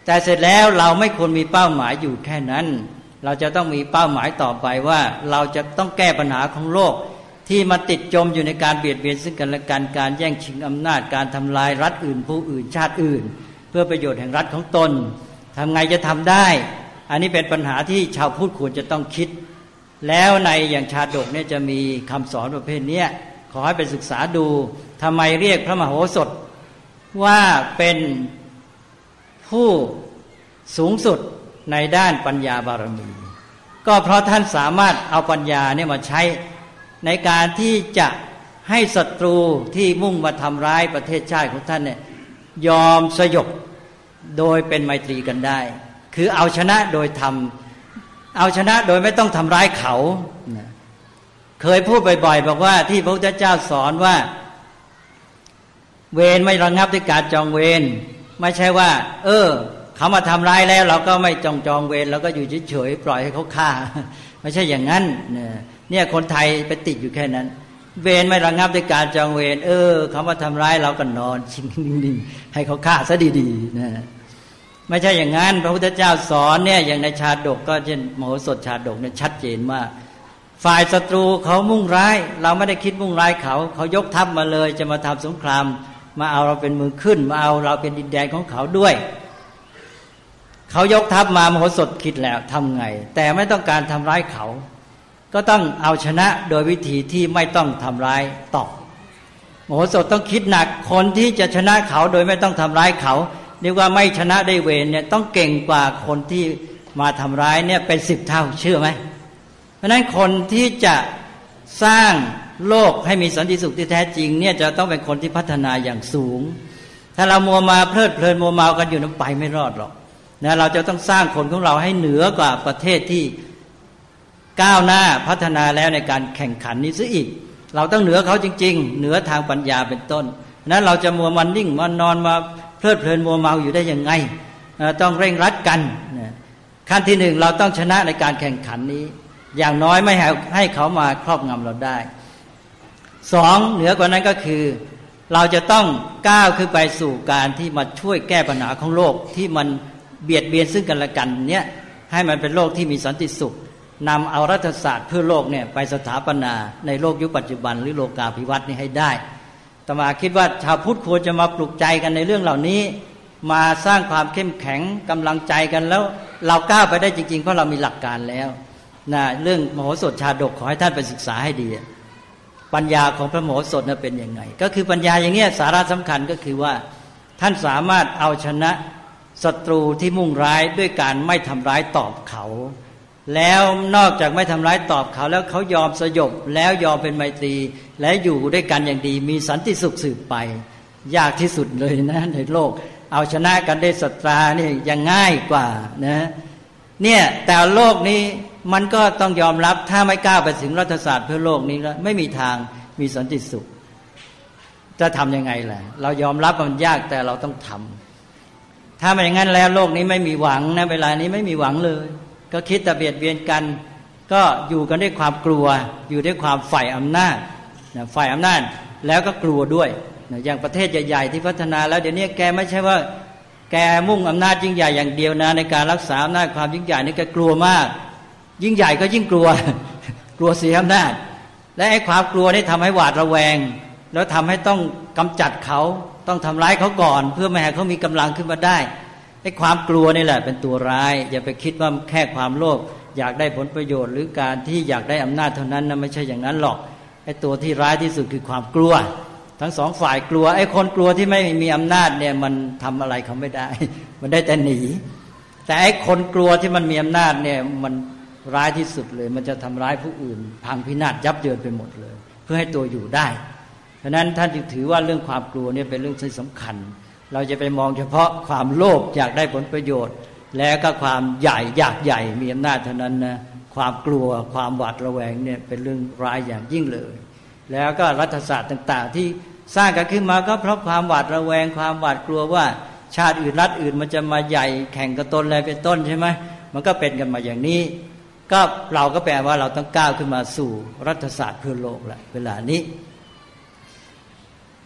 [SPEAKER 2] แต่เสร็จแล้วเราไม่ควรมีเป้าหมายอยู่แค่นั้นเราจะต้องมีเป้าหมายต่อไปว่าเราจะต้องแก้ปัญหาของโลกที่มาติดจมอยู่ในการเบียดเบียนซึ่งกันและกันการแย่งชิงอำนาจการทำลายรัฐอื่นผู้อื่นชาติอื่นเพื่อประโยชน์แห่งรัฐของตนทำไงจะทำได้อันนี้เป็นปัญหาที่ชาวพุทธควรจะต้องคิดแล้วในอย่างชาดกเนี่ยจะมีคำสอนประเภทนี้ขอให้ไปศึกษาดูทำไมเรียกพระมโหสถว่าเป็นผู้สูงสุดในด้านปัญญาบารมีก็เพราะท่านสามารถเอาปัญญาเนี่ยมาใช้ในการที่จะให้ศัตรูที่มุ่งมาทำร้ายประเทศชาติของท่านเนี่ยยอมสยบโดยเป็นไมตรีกันได้คือเอาชนะโดยทำเอาชนะโดยไม่ต้องทำร้ายเขาเคยพูดบ่อยๆบอกว่าที่พระพุทธเจ้าสอนว่าเวรไม่ระงับด้วยการจองเวรไม่ใช่ว่าเออเขามาทำร้ายแล้วเราก็ไม่จองจองเวรเราก็อยู่เฉยๆปล่อยให้เขาฆ่าไม่ใช่อย่างนั้นเนี่ยคนไทยไปติดอยู่แค่นั้นเวรไม่ระงับด้วยการจองเวรเออเขามาทำร้ายเราก็นอนชิงนิ่งๆให้เขาฆ่าซะดีๆนะไม่ใช่อย่างนั้นพระพุทธเจ้าสอนเนี่ยอย่างในชาดกก็เช่นมโหสถชาดกเนี่ยชัดเจนมากฝ่ายศัตรูเขามุ่งร้ายเราไม่ได้คิดมุ่งร้ายเขาเขายกทัพมาเลยจะมาทำสงครามมาเอาเราเป็นมือขึ้นมาเอาเราเป็นดินแดนของเขาด้วยเขายกทัพมามโหสถคิดแล้วทำไงแต่ไม่ต้องการทำร้ายเขาก็ต้องเอาชนะโดยวิธีที่ไม่ต้องทำร้ายตอบมโหสถต้องคิดหนักคนที่จะชนะเขาโดยไม่ต้องทำร้ายเขาเรียกว่าไม่ชนะได้เวรเนี่ยต้องเก่งกว่าคนที่มาทำร้ายเนี่ยเป็นสิบเท่าเชื่อไหมเพราะนั้นคนที่จะสร้างโลกให้มีสันติสุขที่แท้จริงเนี่ยจะต้องเป็นคนที่พัฒนาอย่างสูงถ้าเรามัวมาเพลิดเพลินมัวเมากันอยู่นั้นไปไม่รอดหรอกนะเราจะต้องสร้างคนของเราให้เหนือกว่าประเทศที่ก้าวหน้าพัฒนาแล้วในการแข่งขันนี้ซะอีกเราต้องเหนือเขาจริงๆเหนือทางปัญญาเป็นต้นนั้นเราจะมัวมันนิ่งมันนอนมาเพลิดเพลินมัวเมาอยู่ได้ยังไงต้องเร่งรัดกันขั้นที่หนึ่งเราต้องชนะในการแข่งขันนี้อย่างน้อยไม่ให้ให้เขามาครอบงำเราได้สองเหนือกว่านั้นก็คือเราจะต้องก้าวขึ้นไปสู่การที่มาช่วยแก้ปัญหาของโลกที่มันเบียดเบียนซึ่งกันและกันเนี่ยให้มันเป็นโลกที่มีสันติสุขนำเอารัฐศาสตร์เพื่อโลกเนี่ยไปสถาปนาในโลกยุคปัจจุบันหรือโลกาภิวัตน์นี้ให้ได้อาตมาคิดว่าชาวพุทธควรจะมาปลุกใจกันในเรื่องเหล่านี้มาสร้างความเข้มแข็งกำลังใจกันแล้วเราก้าวไปได้จริงๆเพราะเรามีหลักการแล้วนะเรื่องมโหสถชาดกขอให้ท่านไปศึกษาให้ดีปัญญาของพระมโหสถนั้นเป็นยังไงก็คือปัญญาอย่างเงี้ยสาระสำคัญก็คือว่าท่านสามารถเอาชนะศัตรูที่มุ่งร้ายด้วยการไม่ทำร้ายตอบเขาแล้วนอกจากไม่ทำร้ายตอบเขาแล้วเขายอมสยบแล้วยอมเป็นไมตรีและอยู่ด้วยกันอย่างดีมีสันติสุขสืบไปยากที่สุดเลยนะในโลกเอาชนะกันได้ศัตรานี่ยังง่ายกว่านะเนี่ยแต่โลกนี้มันก็ต้องยอมรับถ้าไม่กล้าไปถึงรัฐศาสตร์เพื่อโลกนี้แล้วไม่มีทางมีสันติสุขจะทำยังไงล่ะเรายอมรับมันยากแต่เราต้องทำถ้าไม่อย่างนั้นแล้วโลกนี้ไม่มีหวังนะเวลานี้ไม่มีหวังเลยก็คิดแต่เบียดเบียนกันก็อยู่กันด้วยความกลัวอยู่ด้วยความฝ่ายอำนาจนะฝ่ายอำนาจแล้วก็กลัวด้วยนะอย่างประเทศใหญ่ๆที่พัฒนาแล้วเดี๋ยวนี้แกไม่ใช่ว่าแกมุ่งอำนาจยิ่งใหญ่อย่างเดียวนะในการรักษาอำนาจความยิ่งใหญ่นี่แกกลัวมากยิ่งใหญ่ก็ยิ่งกลัวกลัวเสียอำนาจและไอ้ความกลัวนี่ทำให้หวาดระแวงแล้วทำให้ต้องกำจัดเขาต้องทำร้ายเขาก่อนเพื่อไม่ให้เขามีกำลังขึ้นมาได้ไอ้ความกลัวนี่แหละเป็นตัวร้ายอย่าไปคิดว่าแค่ความโลภอยากได้ผลประโยชน์หรือการที่อยากได้อำนาจเท่านั้นนะไม่ใช่อย่างนั้นหรอกไอ้ตัวที่ร้ายที่สุดคือความกลัวทั้งสองฝ่ายกลัวไอ้คนกลัวที่ไม่มีอำนาจเนี่ยมันทำอะไรเขาไม่ได้มันได้แต่หนีแต่ไอ้คนกลัวที่มันมีอำนาจเนี่ยมันร้ายที่สุดเลยมันจะทำร้ายผู้อื่นพังพินาศยับเยินไปหมดเลยเพื่อให้ตัวอยู่ได้เพราะนั้นท่านจึงถือว่าเรื่องความกลัวเนี่ยเป็นเรื่องที่สำคัญเราจะไปมองเฉพาะความโลภอยากได้ผลประโยชน์แล้วก็ความใหญ่อยากใหญ่มีอำนาจเท่านั้นนะความกลัวความหวาดระแวงเนี่ยเป็นเรื่องร้ายอย่างยิ่งเลยแล้วก็รัฐศาสตร์ต่างๆที่สร้างกันขึ้นมาก็เพราะความหวาดระแวงความหวาดกลัวว่าชาติอื่นรัฐอื่นมันจะมาใหญ่แข่งกับตนอะไรเป็นต้นใช่ไหมมันก็เป็นกันมาอย่างนี้ก็เราก็แปลว่าเราต้องก้าวขึ้นมาสู่รัฐศาสตร์เพื่อโลกแหละเวลานี้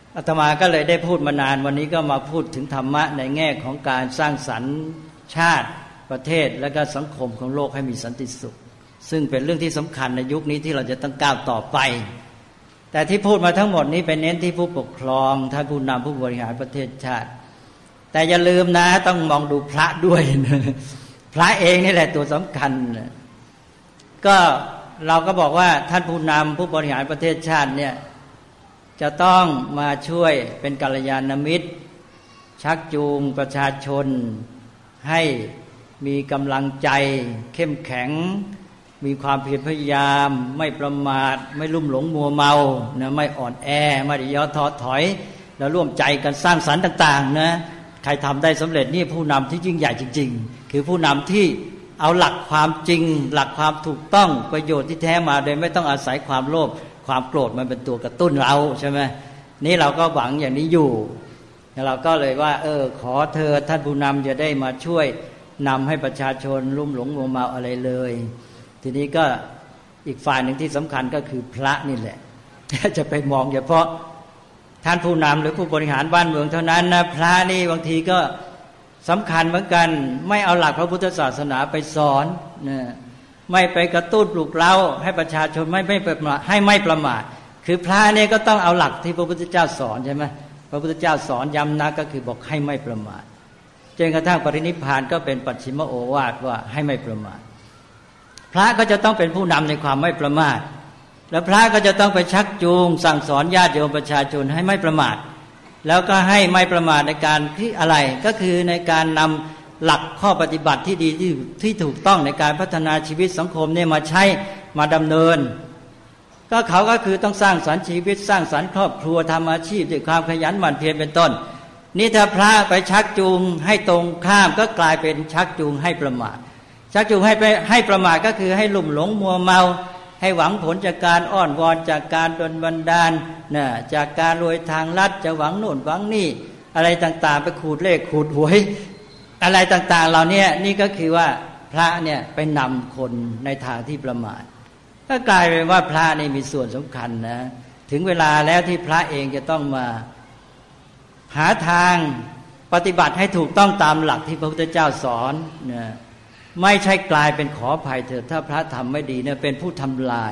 [SPEAKER 2] อาตมาก็เลยได้พูดมานานวันนี้ก็มาพูดถึงธรรมะในแง่ของการสร้างสรรค์ชาติประเทศและก็สังคมของโลกให้มีสันติสุขซึ่งเป็นเรื่องที่สำคัญในยุคนี้ที่เราจะต้องก้าวต่อไปแต่ที่พูดมาทั้งหมดนี้เป็นเน้นที่ผู้ปกครองท่านผู้นำผู้บริหารประเทศชาติแต่อย่าลืมนะต้องมองดูพระด้วยนะพระเองนี่แหละตัวสำคัญก็เราก็บอกว่าท่านผู้นำผู้บริหารประเทศชาติเนี่ยจะต้องมาช่วยเป็นกัลยาณมิตรชักจูงประชาชนให้มีกำลังใจเข้มแข็งมีความเพียรพยายามไม่ประมาทไม่ลุ่มหลงมัวเมานะไม่อ่อนแอไม่ย่อท้อถอยแล้วร่วมใจกันสร้างสรรค์ต่างๆนะใครทำได้สำเร็จนี่ผู้นำที่ยิ่งใหญ่จริงๆคือผู้นำที่เอาหลักความจริงหลักความถูกต้องประโยชน์ที่แท้มาโดยไม่ต้องอาศัยความโลภความโกรธมันเป็นตัวกระตุ้นเราใช่ไหมนี่เราก็หวังอย่างนี้อยู่เราก็เลยว่าเออขอเธอท่านผู้นำจะได้มาช่วยนำให้ประชาชนลุ่มหลงมัวเมาอะไรเลยทีนี้ก็อีกฝ่ายหนึ่งที่สำคัญก็คือพระนี่แหละจะไปมองเฉพาะท่านผู้นำหรือผู้บริหารบ้านเมืองเท่านั้นนะพระนี่บางทีก็สำคัญเหมือนกันไม่เอาหลักพระพุทธศาสนาไปสอนนะไม่ไปกระตุ้นปลุกเร้าให้ประชาชนไม่ไม่ประมาทให้ไม่ประมาทคือพระเนี่ยก็ต้องเอาหลักที่พระพุทธเจ้าสอนใช่ไหมพระพุทธเจ้าสอนย้ำนะก็คือบอกให้ไม่ประมาทจนกระทั่งปรินิพพานก็เป็นปัจฉิมโอวาทว่าให้ไม่ประมาทพระก็จะต้องเป็นผู้นำในความไม่ประมาทแล้วพระก็จะต้องไปชักจูงสั่งสอนญาติโยมประชาชนให้ไม่ประมาทแล้วก็ให้ไม่ประมาทในการที่อะไรก็คือในการนำหลักข้อปฏิบัติที่ดีที่ที่ถูกต้องในการพัฒนาชีวิตสังคมเนี่ยมาใช้มาดำเนินก็เขาก็คือต้องสร้างสรรค์ชีวิตสร้างสรรค์ครอบครัวทำอาชีพด้วยความขยันหมั่นเพียรเป็นต้นนี่ถ้าพระไปชักจูงให้ตรงข้ามก็กลายเป็นชักจูงให้ประมาทชักจูงให้ไปให้ประมาทก็คือให้ลุ่มหลงมัวเมาให้หวังผลจากการอ้อนวอนจากการดลบันดาลนะจากการรวยทางลัดจะหวังโน่นหวังนี่อะไรต่างๆไปขูดเลขขูดหวยอะไรต่างๆเหล่านี้นี่ก็คือว่าพระเนี่ยไปนำคนในทางที่ประมาทก็กลายเป็นว่าพระนี่มีส่วนสำคัญนะถึงเวลาแล้วที่พระเองจะต้องมาหาทางปฏิบัติให้ถูกต้องตามหลักที่พระพุทธเจ้าสอนนะไม่ใช่กลายเป็นขออภัยเถิดถ้าพระทำไม่ดีเนี่ยเป็นผู้ทำลาย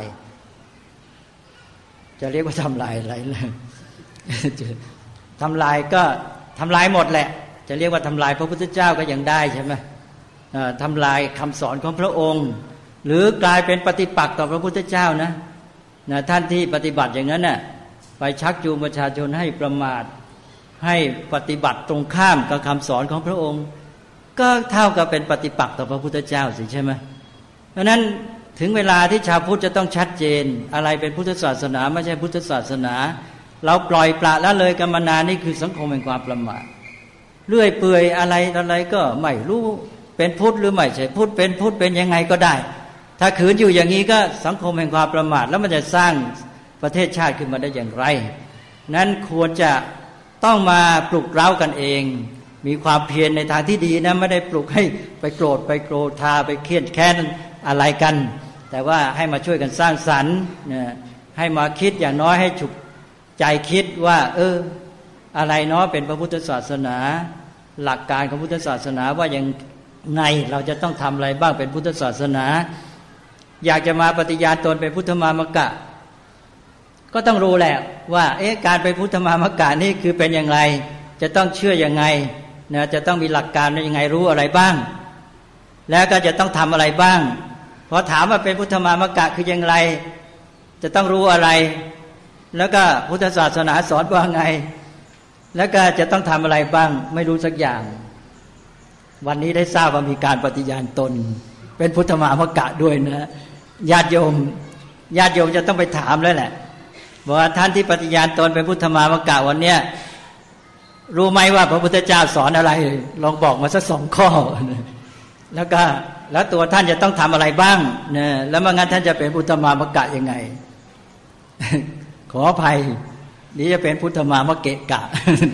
[SPEAKER 2] จะเรียกว่าทำลายอะไรเลยทำลายก็ทำลายหมดแหละจะเรียกว่าทำลายพระพุทธเจ้าก็ยังได้ใช่ไหมทำลายคำสอนของพระองค์หรือกลายเป็นปฏิปักษ์ต่อพระพุทธเจ้านะนะท่านที่ปฏิบัติอย่างนั้นน่ะไปชักจูงประชาชนให้ประมาทให้ปฏิบัติตรงข้ามกับคำสอนของพระองค์ก็เท่ากับเป็นปฏิปักษ์ต่อพระพุทธเจ้าสิใช่ไหมเพราะนั้นถึงเวลาที่ชาวพุทธจะต้องชัดเจนอะไรเป็นพุทธศาสนาไม่ใช่พุทธศาสนาเราปล่อยปละละเลยกันมานานนี่คือสังคมแห่งความประมาทเลื่อยเปื่อยอะไรอะไรก็ไม่รู้เป็นพุทธหรือไม่ใช่พุทธเป็นพุทธเป็นยังไงก็ได้ถ้าขืนอยู่อย่างนี้ก็สังคมแห่งความประมาทแล้วมันจะสร้างประเทศชาติขึ้นมาได้อย่างไรนั้นควรจะต้องมาปลุกเร้ากันเองมีความเพียรในทางที่ดีนะไม่ได้ปลุกให้ไปโกรธไปโกรธาไปเครียดแค้นอะไรกันแต่ว่าให้มาช่วยกันสร้างสรรค์นะให้มาคิดอย่างน้อยให้ฉุกใจคิดว่าเอออะไรเนาะเป็นพระพุทธศาสนาหลักการของพุทธศาสนาว่าอย่างไงเราจะต้องทำอะไรบ้างเป็นพุทธศาสนาอยากจะมาปฏิญาณตนเป็นพุทธมามกะก็ต้องรู้แหละว่าเอ๊ะการเป็นพุทธมามกะนี่คือเป็นอย่างไรจะต้องเชื่อยังไงนะจะต้องมีหลักการยังไงรู้อะไรบ้างแล้วก็จะต้องทำอะไรบ้างพอถามว่าเป็นพุทธมามกะคืออย่างไรจะต้องรู้อะไรแล้วก็พุทธศาสนาสอนว่าไงแล้วก็จะต้องทำอะไรบ้างไม่รู้สักอย่างวันนี้ได้ทราบว่ามีการปฏิญาณตนเป็นพุทธมามกะด้วยนะญาติโยมญาติโยมจะต้องไปถามแล้วแหละบอกว่าท่านที่ปฏิญาณตนเป็นพุทธมามกะวันเนี้ยรู้ไหมว่าพระพุทธเจ้าสอนอะไรลองบอกมาสักสองข้อแล้วก็แล้วตัวท่านจะต้องทำอะไรบ้างเนี่ยแล้วเมื่องั้นท่านจะเป็นพุทธมามกะยังไงขออภัยนี่จะเป็นพุทธมามะเกะกะ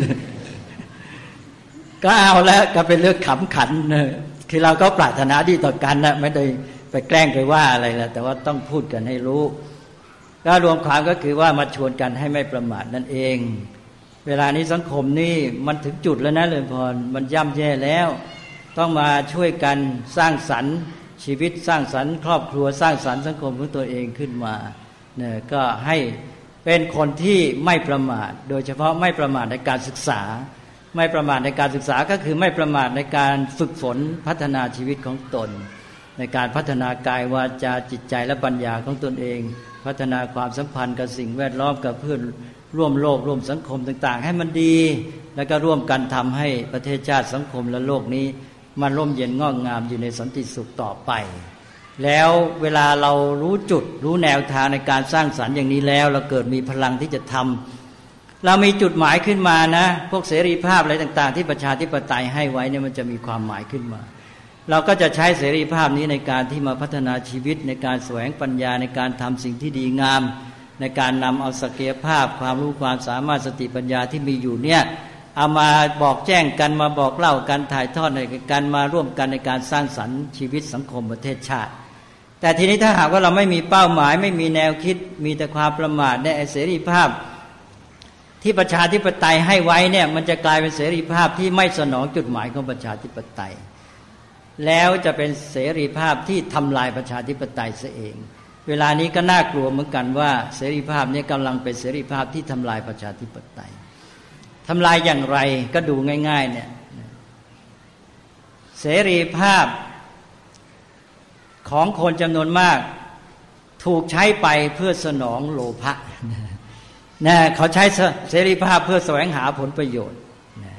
[SPEAKER 2] ก็เอาแล้วก็เป็นเรื่องขำขันนะคือเราก็ปรารถนาดีต่อกันนะไม่ได้ไปแกล้งไปว่าอะไรนะแต่ว่าต้องพูดกันให้รู้ก็รวมความก็คือว่ามาชวนกันให้ไม่ประมาทนั่นเองเวลานี้สังคมนี่มันถึงจุดแล้วนะเลยพรมันย่ำแย่แล้วต้องมาช่วยกันสร้างสรรค์ชีวิตสร้างสรรค์ครอบครัวสร้างสรรค์สังคมของตัวเองขึ้นมาเนี่ยก็ให้เป็นคนที่ไม่ประมาทโดยเฉพาะไม่ประมาทในการศึกษาไม่ประมาทในการศึกษาก็คือไม่ประมาทในการฝึกฝนพัฒนาชีวิตของตนในการพัฒนากายวาจาจิตใจและปัญญาของตนเองพัฒนาความสัมพันธ์กับสิ่งแวดล้อมกับเพื่อนร่วมโลกร่วมสังคมต่างๆให้มันดีแล้วก็ร่วมกันทำให้ประเทศชาติสังคมและโลกนี้มันร่มเย็นงอกงามอยู่ในสันติสุขต่อไปแล้วเวลาเรารู้จุดรู้แนวทางในการสร้างสรรค์อย่างนี้แล้วเราเกิดมีพลังที่จะทำเรามีจุดหมายขึ้นมานะพวกเสรีภาพอะไรต่างๆที่ประชาธิปไตยให้ไว้เนี่ยมันจะมีความหมายขึ้นมาเราก็จะใช้เสรีภาพนี้ในการที่มาพัฒนาชีวิตในการแสวงปัญญาในการทำสิ่งที่ดีงามในการนำเอาศักยภาพความรู้ความสามารถสติปัญญาที่มีอยู่เนี่ยเอามาบอกแจ้งกันมาบอกเล่ากันถ่ายทอดในการมาร่วมกันในการสร้างสรรค์ชีวิตสังคมประเทศชาติแต่ทีนี้ถ้าหากว่าเราไม่มีเป้าหมายไม่มีแนวคิดมีแต่ความประมาทในเสรีภาพที่ประชาธิปไตยให้ไว้เนี่ยมันจะกลายเป็นเสรีภาพที่ไม่สนองจุดหมายของประชาธิปไตยแล้วจะเป็นเสรีภาพที่ทำลายประชาธิปไตยซะเองเวลานี้ก็น่ากลัวเหมือนกันว่าเสรีภาพนี้กำลังเป็นเสรีภาพที่ทำลายประชาธิปไตยทำลายอย่างไรก็ดูง่ายๆเนี่ยเสรีภาพของคนจำนวนมากถูกใช้ไปเพื่อสนองโลภะนะเขาใช้เสรีภาพเพื่อแสวงหาผลประโยชน์นะ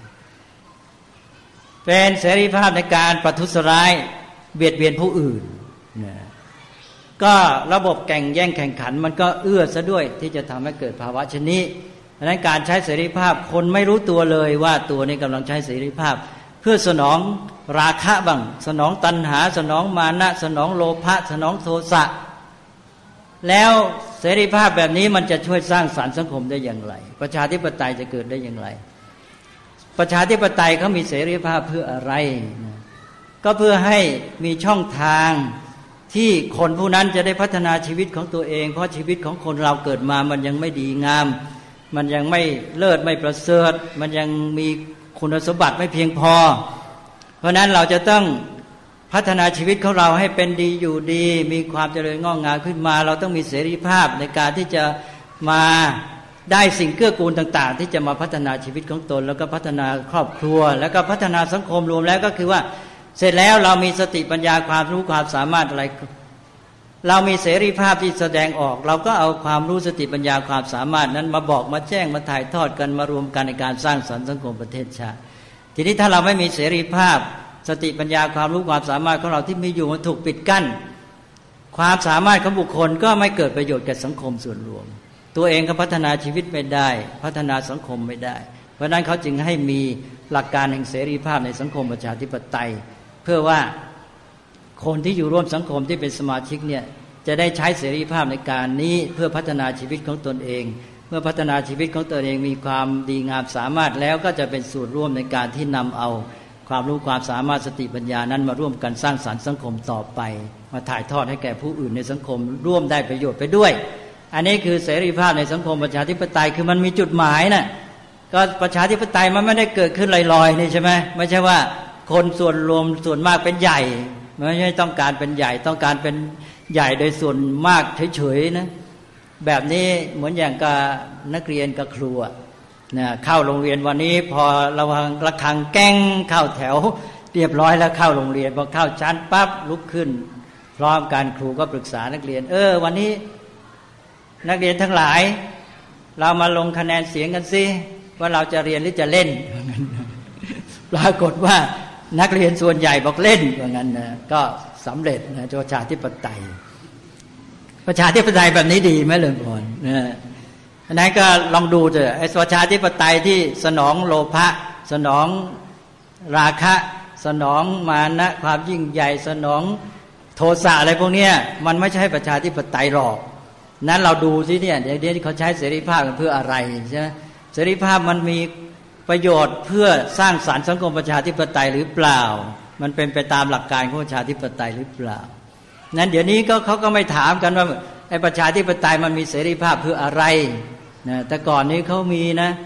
[SPEAKER 2] เป็นเสรีภาพในการประทุษร้ายเบียดเบียนผู้อื่นนะก็ระบบแข่งแย่งแข่งขันมันก็เอื้อซะด้วยที่จะทำให้เกิดภาวะเช่นนี้ดังนั้นการใช้เสรีภาพคนไม่รู้ตัวเลยว่าตัวนี้กำลังใช้เสรีภาพเพื่อสนองราคะบ้างสนองตัณหาสนองมานะสนองโลภะสนองโทสะแล้วเสรีภาพแบบนี้มันจะช่วยสร้างสรรค์สังคมได้อย่างไรประชาธิปไตยจะเกิดได้อย่างไรประชาธิปไตยเขามีเสรีภาพเพื่ออะไรนะก็เพื่อให้มีช่องทางที่คนผู้นั้นจะได้พัฒนาชีวิตของตัวเองเพราะชีวิตของคนเราเกิดมามันยังไม่ดีงามมันยังไม่เลิศไม่ประเสริฐมันยังมีคุณสมบัติไม่เพียงพอเพราะนั้นเราจะต้องพัฒนาชีวิตของเราให้เป็นดีอยู่ดีมีความเจริญงอกงามขึ้นมาเราต้องมีเสรีภาพในการที่จะมาได้สิ่งเกื้อกูลต่างๆที่จะมาพัฒนาชีวิตของตนแล้วก็พัฒนาครอบครัวแล้วก็พัฒนาสังคมรวมแล้วก็คือว่าเสร็จแล้วเรามีสติปัญญาความรู้ความสามารถอะไรเรามีเสรีภาพที่แสดงออกเราก็เอาความรู้สติปัญญาความสามารถนั้นมาบอกมาแจ้งมาถ่ายทอดกันมารวมกันในการสร้างสรรค์สังคมประเทศชาติทีนี้ถ้าเราไม่มีเสรีภาพสติปัญญาความรู้ความสามารถของเราที่มีอยู่มันถูกปิดกั้นความสามารถของบุคคลก็ไม่เกิดประโยชน์แก่สังคมส่วนรวมตัวเองก็พัฒนาชีวิตไม่ได้พัฒนาสังคมไม่ได้เพราะนั้นเขาจึงให้มีหลักการแห่งเสรีภาพในสังคมประชาธิปไตยเพื่อว่าคนที่อยู่ร่วมสังคมที่เป็นสมาชิกเนี่ยจะได้ใช้เสรีภาพในการนี้เพื่อพัฒนาชีวิตของตนเองเมื่อพัฒนาชีวิตของตนเองมีความดีงามสามารถแล้วก็จะเป็นส่วนร่วมในการที่นำเอาความรู้ความสามารถสติปัญญานั้นมาร่วมกันสร้างสรรค์สังคมต่อไปมาถ่ายทอดให้แก่ผู้อื่นในสังคมร่วมได้ประโยชน์ไปด้วยอันนี้คือเสรีภาพในสังคมประชาธิปไตยคือมันมีจุดหมายน่ะก็ประชาธิปไตยมันไม่ได้เกิดขึ้นลอยๆนี่ใช่ไหมไม่ใช่ว่าคนส่วนรวมส่วนมากเป็นใหญ่ไม่ใช่ต้องการเป็นใหญ่ต้องการเป็นใหญ่โดยส่วนมากเฉยๆนะแบบนี้เหมือนอย่างกับนักเรียนกับครูนะเข้าโรงเรียนวันนี้พอระวังระฆังแก้งเข้าแถวเรียบร้อยแล้วเข้าโรงเรียนพอเข้าชั้นปั๊บลุกขึ้นพร้อมกันครูก็ปรึกษานักเรียนเออวันนี้นักเรียนทั้งหลายเรามาลงคะแนนเสียงกันสิว่าเราจะเรียนหรือจะเล่นปรากฏว่านักเรียนส่วนใหญ่บอกเล่นอย่างนั้นนะก็สำเร็จนะประชาธิปไตยประชาธิปไตยแบบนี้ดีไหมเลยพรนะอันนั้นก็ลองดูเถอะไอ้ประชาธิปไตยที่สนองโลภะสนองราคะสนองมานะความยิ่งใหญ่สนองโทสะอะไรพวกนี้มันไม่ใช่ประชาธิปไตยหรอกนั้นเราดูสิเนี่ยเดี๋ยวนี้เขาใช้เสรีภาพกันเพื่ออะไรใช่ไหมเสรีภาพมันมีประโยชน์เพื่อสร้างสรรค์สังคมประชาธิปไตยหรือเปล่ามันเป็นไปตามหลักการของประชาธิปไตยหรือเปล่านั้นเดี๋ยวนี้ก็เขาก็ไม่ถามกันว่าไอ้ประชาธิปไตยมันมีเสรีภาพเพื่ออะไรนะแต่ก่อนนี้เขามีนะ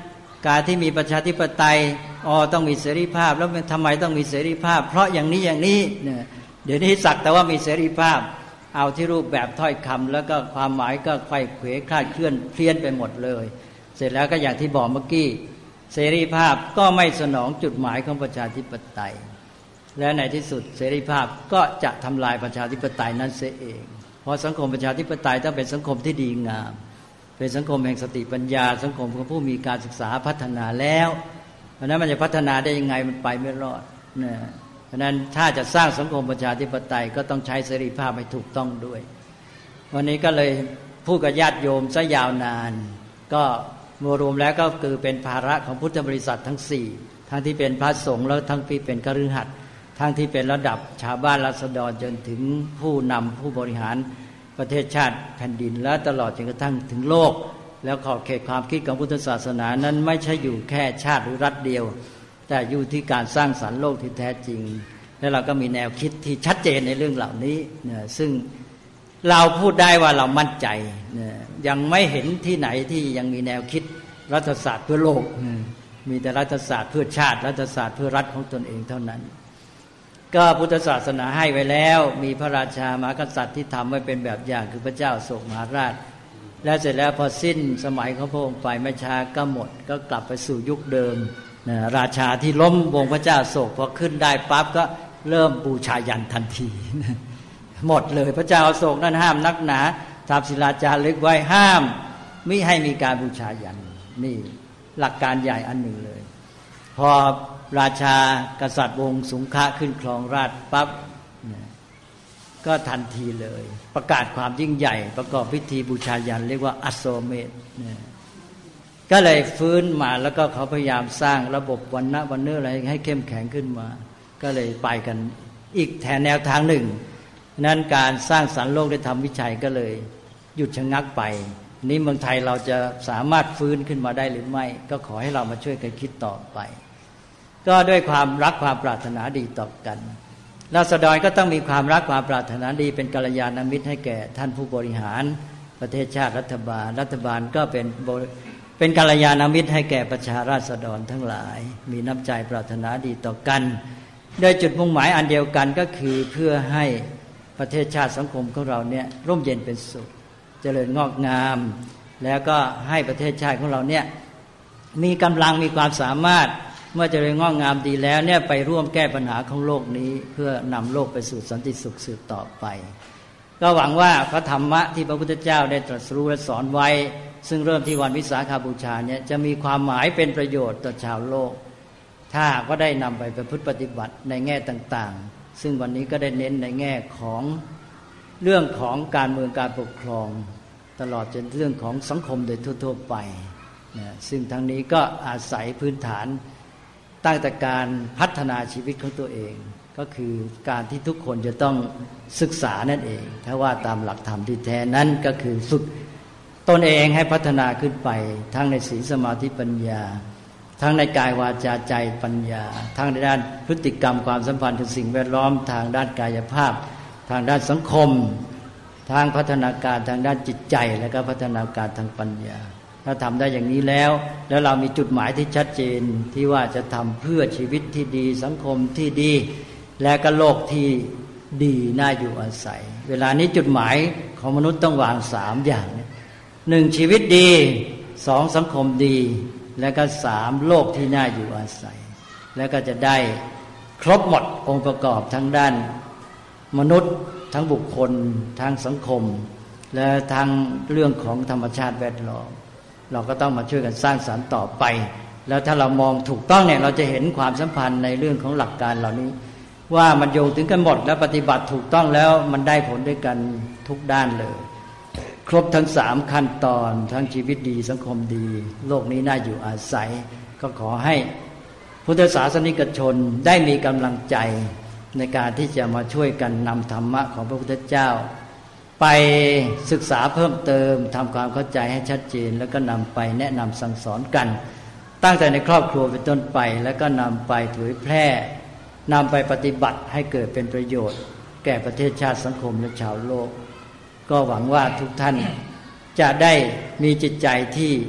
[SPEAKER 2] การที่มีประชาธิปไตยอ๋อต้องมีเสรีภาพแล้วทำไมต้องมีเสรีภาพเพราะอย่างนี้อย่างนี้เนี่ยเดี๋ยวนี้สักแต่ว่ามีเสรีภาพเอาที่รูปแบบถ้อยคำแล้วก็ความหมายก็ไขว้เขวคลาดเคลื่อนเพี้ยนไปหมดเลยเสร็จแล้วก็อย่างที่บอกเมื่อกี้เสรีภาพก็ไม่สนองจุดหมายของประชาธิปไตยและในที่สุดเสรีภาพก็จะทำลายประชาธิปไตยนั้นเสียเองเพราะสังคมประชาธิปไตยต้องเป็นสังคมที่ดีงามเป็นสังคมแห่งสติปัญญาสังคมของผู้มีการศึกษาพัฒนาแล้วเพราะนั้นมันจะพัฒนาได้ยังไงมันไปไม่รอดนะเพราะนั้นถ้าจะสร้างสังคมประชาธิปไตยก็ต้องใช้เสรีภาพให้ถูกต้องด้วยวันนี้ก็เลยพูดกับญาติโยมซะยาวนานก็รวมแล้วก็คือเป็นภาระของพุทธบริษัททั้งสี่ทั้งที่เป็นพระสงฆ์แล้วทั้งที่เป็นคฤหัสถ์ทั้งที่เป็นระดับชาวบ้านราษฎรจนถึงผู้นำผู้บริหารประเทศชาติแผ่นดินและตลอดจนกระทั่งถึงโลกแล้วขอบเขตความคิดของพุทธศาสนานั้นไม่ใช่อยู่แค่ชาติหรือรัฐเดียวแต่อยู่ที่การสร้างสรรค์โลกที่แท้จริงและเราก็มีแนวคิดที่ชัดเจนในเรื่องเหล่านี้เนี่ยซึ่งเราพูดได้ว่าเรามั่นใจเนี่ยยังไม่เห็นที่ไหนที่ยังมีแนวคิดรัฐศาสตร์เพื่อโลกมีแต่รัฐศาสตร์เพื่อชาติรัฐศาสตร์เพื่อรัฐของตนเองเท่านั้นก็พุทธศาสนาให้ไว้แล้วมีพระราชามหากษัตริย์ที่ทำไว้เป็นแบบอย่างคือพระเจ้าอโศกมหาราชและเสร็จแล้วพอสิ้นสมัยของพระองค์ไปไม่ช้าก็หมดก็กลับไปสู่ยุคเดิมนะราชาที่ล้มวงพระเจ้าอโศกพอขึ้นได้ปั๊บก็เริ่มบูชายันทันทีหมดเลยพระเจ้าอโศกนั้นห้ามนักหนาทำศิลาจารึกไว้ห้ามไม่ให้มีการบูชายันนี่หลักการใหญ่อันหนึ่งเลยพอราชากษัตริย์วงศ์สุงฆะขึ้นครองราชย์ปั๊บก็ทันทีเลยประกาศความยิ่งใหญ่ประกอบพิธีบูชายันเรียกว่าอโศเมธก็เลยฟื้นมาแล้วก็เขาพยายามสร้างระบบวรรณะวรรณะอะไรให้เข้มแข็งขึ้นมาก็เลยไปกันอีกแถวแนวทางหนึ่งนั้นการสร้างสรรค์โลกได้ทำวิจัยก็เลยหยุดชะงักไปนี้เมืองไทยเราจะสามารถฟื้นขึ้นมาได้หรือไม่ก็ขอให้เรามาช่วยกันคิดต่อไปก็ด้วยความรักความปรารถนาดีต่อกันราษฎรก็ต้องมีความรักความปรารถนาดีเป็นกัลยาณมิตรให้แก่ท่านผู้บริหารประเทศชาติรัฐบาลรัฐบาลก็เป็นเป็นกัลยาณมิตรให้แก่ประชาราษฎรทั้งหลายมีน้ำใจปรารถนาดีต่อกันโดยจุดมุ่งหมายอันเดียวกันก็คือเพื่อให้ประเทศชาติสังคมของเราเนี่ยร่มเย็นเป็นสุขเจริญงอกงามแล้วก็ให้ประเทศชาติของเราเนี่ยมีกำลังมีความสามารถเมื่อเจริญงอกงามดีแล้วเนี่ยไปร่วมแก้ปัญหาของโลกนี้เพื่อนำโลกไปสู่สันติสุขสืบต่อไปก็หวังว่าพระธรรมะที่พระพุทธเจ้าได้ตรัสรู้และสอนไว้ซึ่งเริ่มที่วันวิสาขบูชาเนี่ยจะมีความหมายเป็นประโยชน์ต่อชาวโลกถ้าก็ได้นำไปประพฤติปฏิบัติในแง่ต่างๆซึ่งวันนี้ก็ได้เน้นในแง่ของเรื่องของการเมืองการปกครองตลอดจนเรื่องของสังคมโดยทั่วๆไปนะซึ่งทั้งนี้ก็อาศัยพื้นฐานตั้งแต่การพัฒนาชีวิตของตัวเองก็คือการที่ทุกคนจะต้องศึกษานั่นเองถ้าว่าตามหลักธรรมที่แท้นั้นก็คือฝึกตนเองให้พัฒนาขึ้นไปทั้งในศีลสมาธิปัญญาทั้งในกายวาจาใจปัญญาทั้งในด้านพฤติกรรมความสัมพันธ์กับสิ่งแวดล้อมทางด้านกายภาพทางด้านสังคมทางพัฒนาการทางด้านจิตใจและก็พัฒนาการทางปัญญาถ้าทำได้อย่างนี้แล้วแล้วเรามีจุดหมายที่ชัดเจนที่ว่าจะทำเพื่อชีวิตที่ดีสังคมที่ดีและก็โลกที่ดีน่าอยู่อาศัยเวลานี้จุดหมายของมนุษย์ต้องวางสามอย่างหนึ่งชีวิตดีสองสังคมดีและก็สามโลกที่น่าอยู่อาศัยแล้วก็จะได้ครบหมดองค์ประกอบทั้งด้านมนุษย์ทั้งบุคคลทั้งสังคมและทั้งเรื่องของธรรมชาติแวดล้อมเราก็ต้องมาช่วยกันสร้างสรรค์ต่อไปแล้วถ้าเรามองถูกต้องเนี่ยเราจะเห็นความสัมพันธ์ในเรื่องของหลักการเหล่านี้ว่ามันโยงถึงกันหมดและปฏิบัติถูกต้องแล้วมันได้ผลด้วยกันทุกด้านเลยครบทั้งสามขั้นตอนทั้งชีวิตดีสังคมดีโลกนี้น่าอยู่อาศัยก็ขอให้พุทธศาสนิกชนได้มีกำลังใจในการที่จะมาช่วยกันนำธรรมะของพระพุทธเจ้าไปศึกษาเพิ่มเติมทำความเข้าใจให้ชัดเจนแล้วก็นำไปแนะนำสั่งสอนกันตั้งแต่ในครอบครัวเป็นต้นไปแล้วก็นำไปเผยแพร่นำไปปฏิบัติให้เกิดเป็นประโยชน์แก่ประเทศชาติสังคมและชาวโลกก็หวังว่าทุกท่านจะได้มีจิตใจที่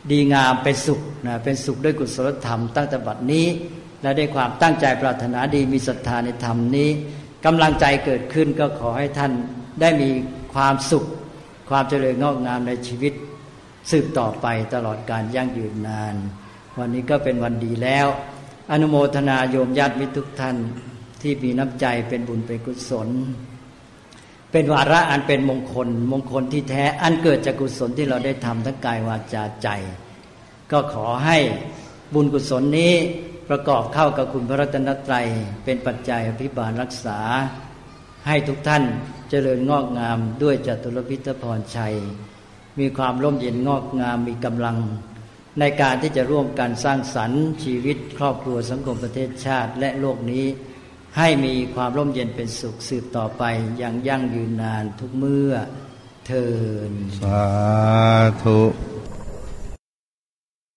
[SPEAKER 2] ดีงามเป็นสุขนะเป็นสุขด้วยกุศลธรรมตั้งแต่บัดนี้และด้วยความตั้งใจปรารถนาดีมีศรัทธาในธรรมนี้กำลังใจเกิดขึ้นก็ขอให้ท่านได้มีความสุขความเจริญงอกงามในชีวิตสืบต่อไปตลอดกาลยั่งยืนนานวันนี้ก็เป็นวันดีแล้วอนุโมทนาโยมญาติมิตรทุกท่านที่มีน้ำใจเป็นบุญเป็นกุศลเป็นวาระอันเป็นมงคลมงคลที่แท้อันเกิดจากกุศลที่เราได้ทำทั้งกายวาจาใจก็ขอให้บุญกุศลนี้ประกอบเข้ากับคุณพระรัตนตรัยเป็นปัจจัยอภิบาลรักษาให้ทุกท่านเจริญงอกงามด้วยจตุรพิทพรชัยมีความร่มเย็นงอกงามมีกำลังในการที่จะร่วมกันสร้างสรรค์ชีวิตครอบครัวสังคมประเทศชาติและโลกนี้ให้มีความร่มเย็นเป็นสุขสืบต่อไปอย่างยั่งยืนนานทุกเมื่อเทอญ
[SPEAKER 3] สาธุ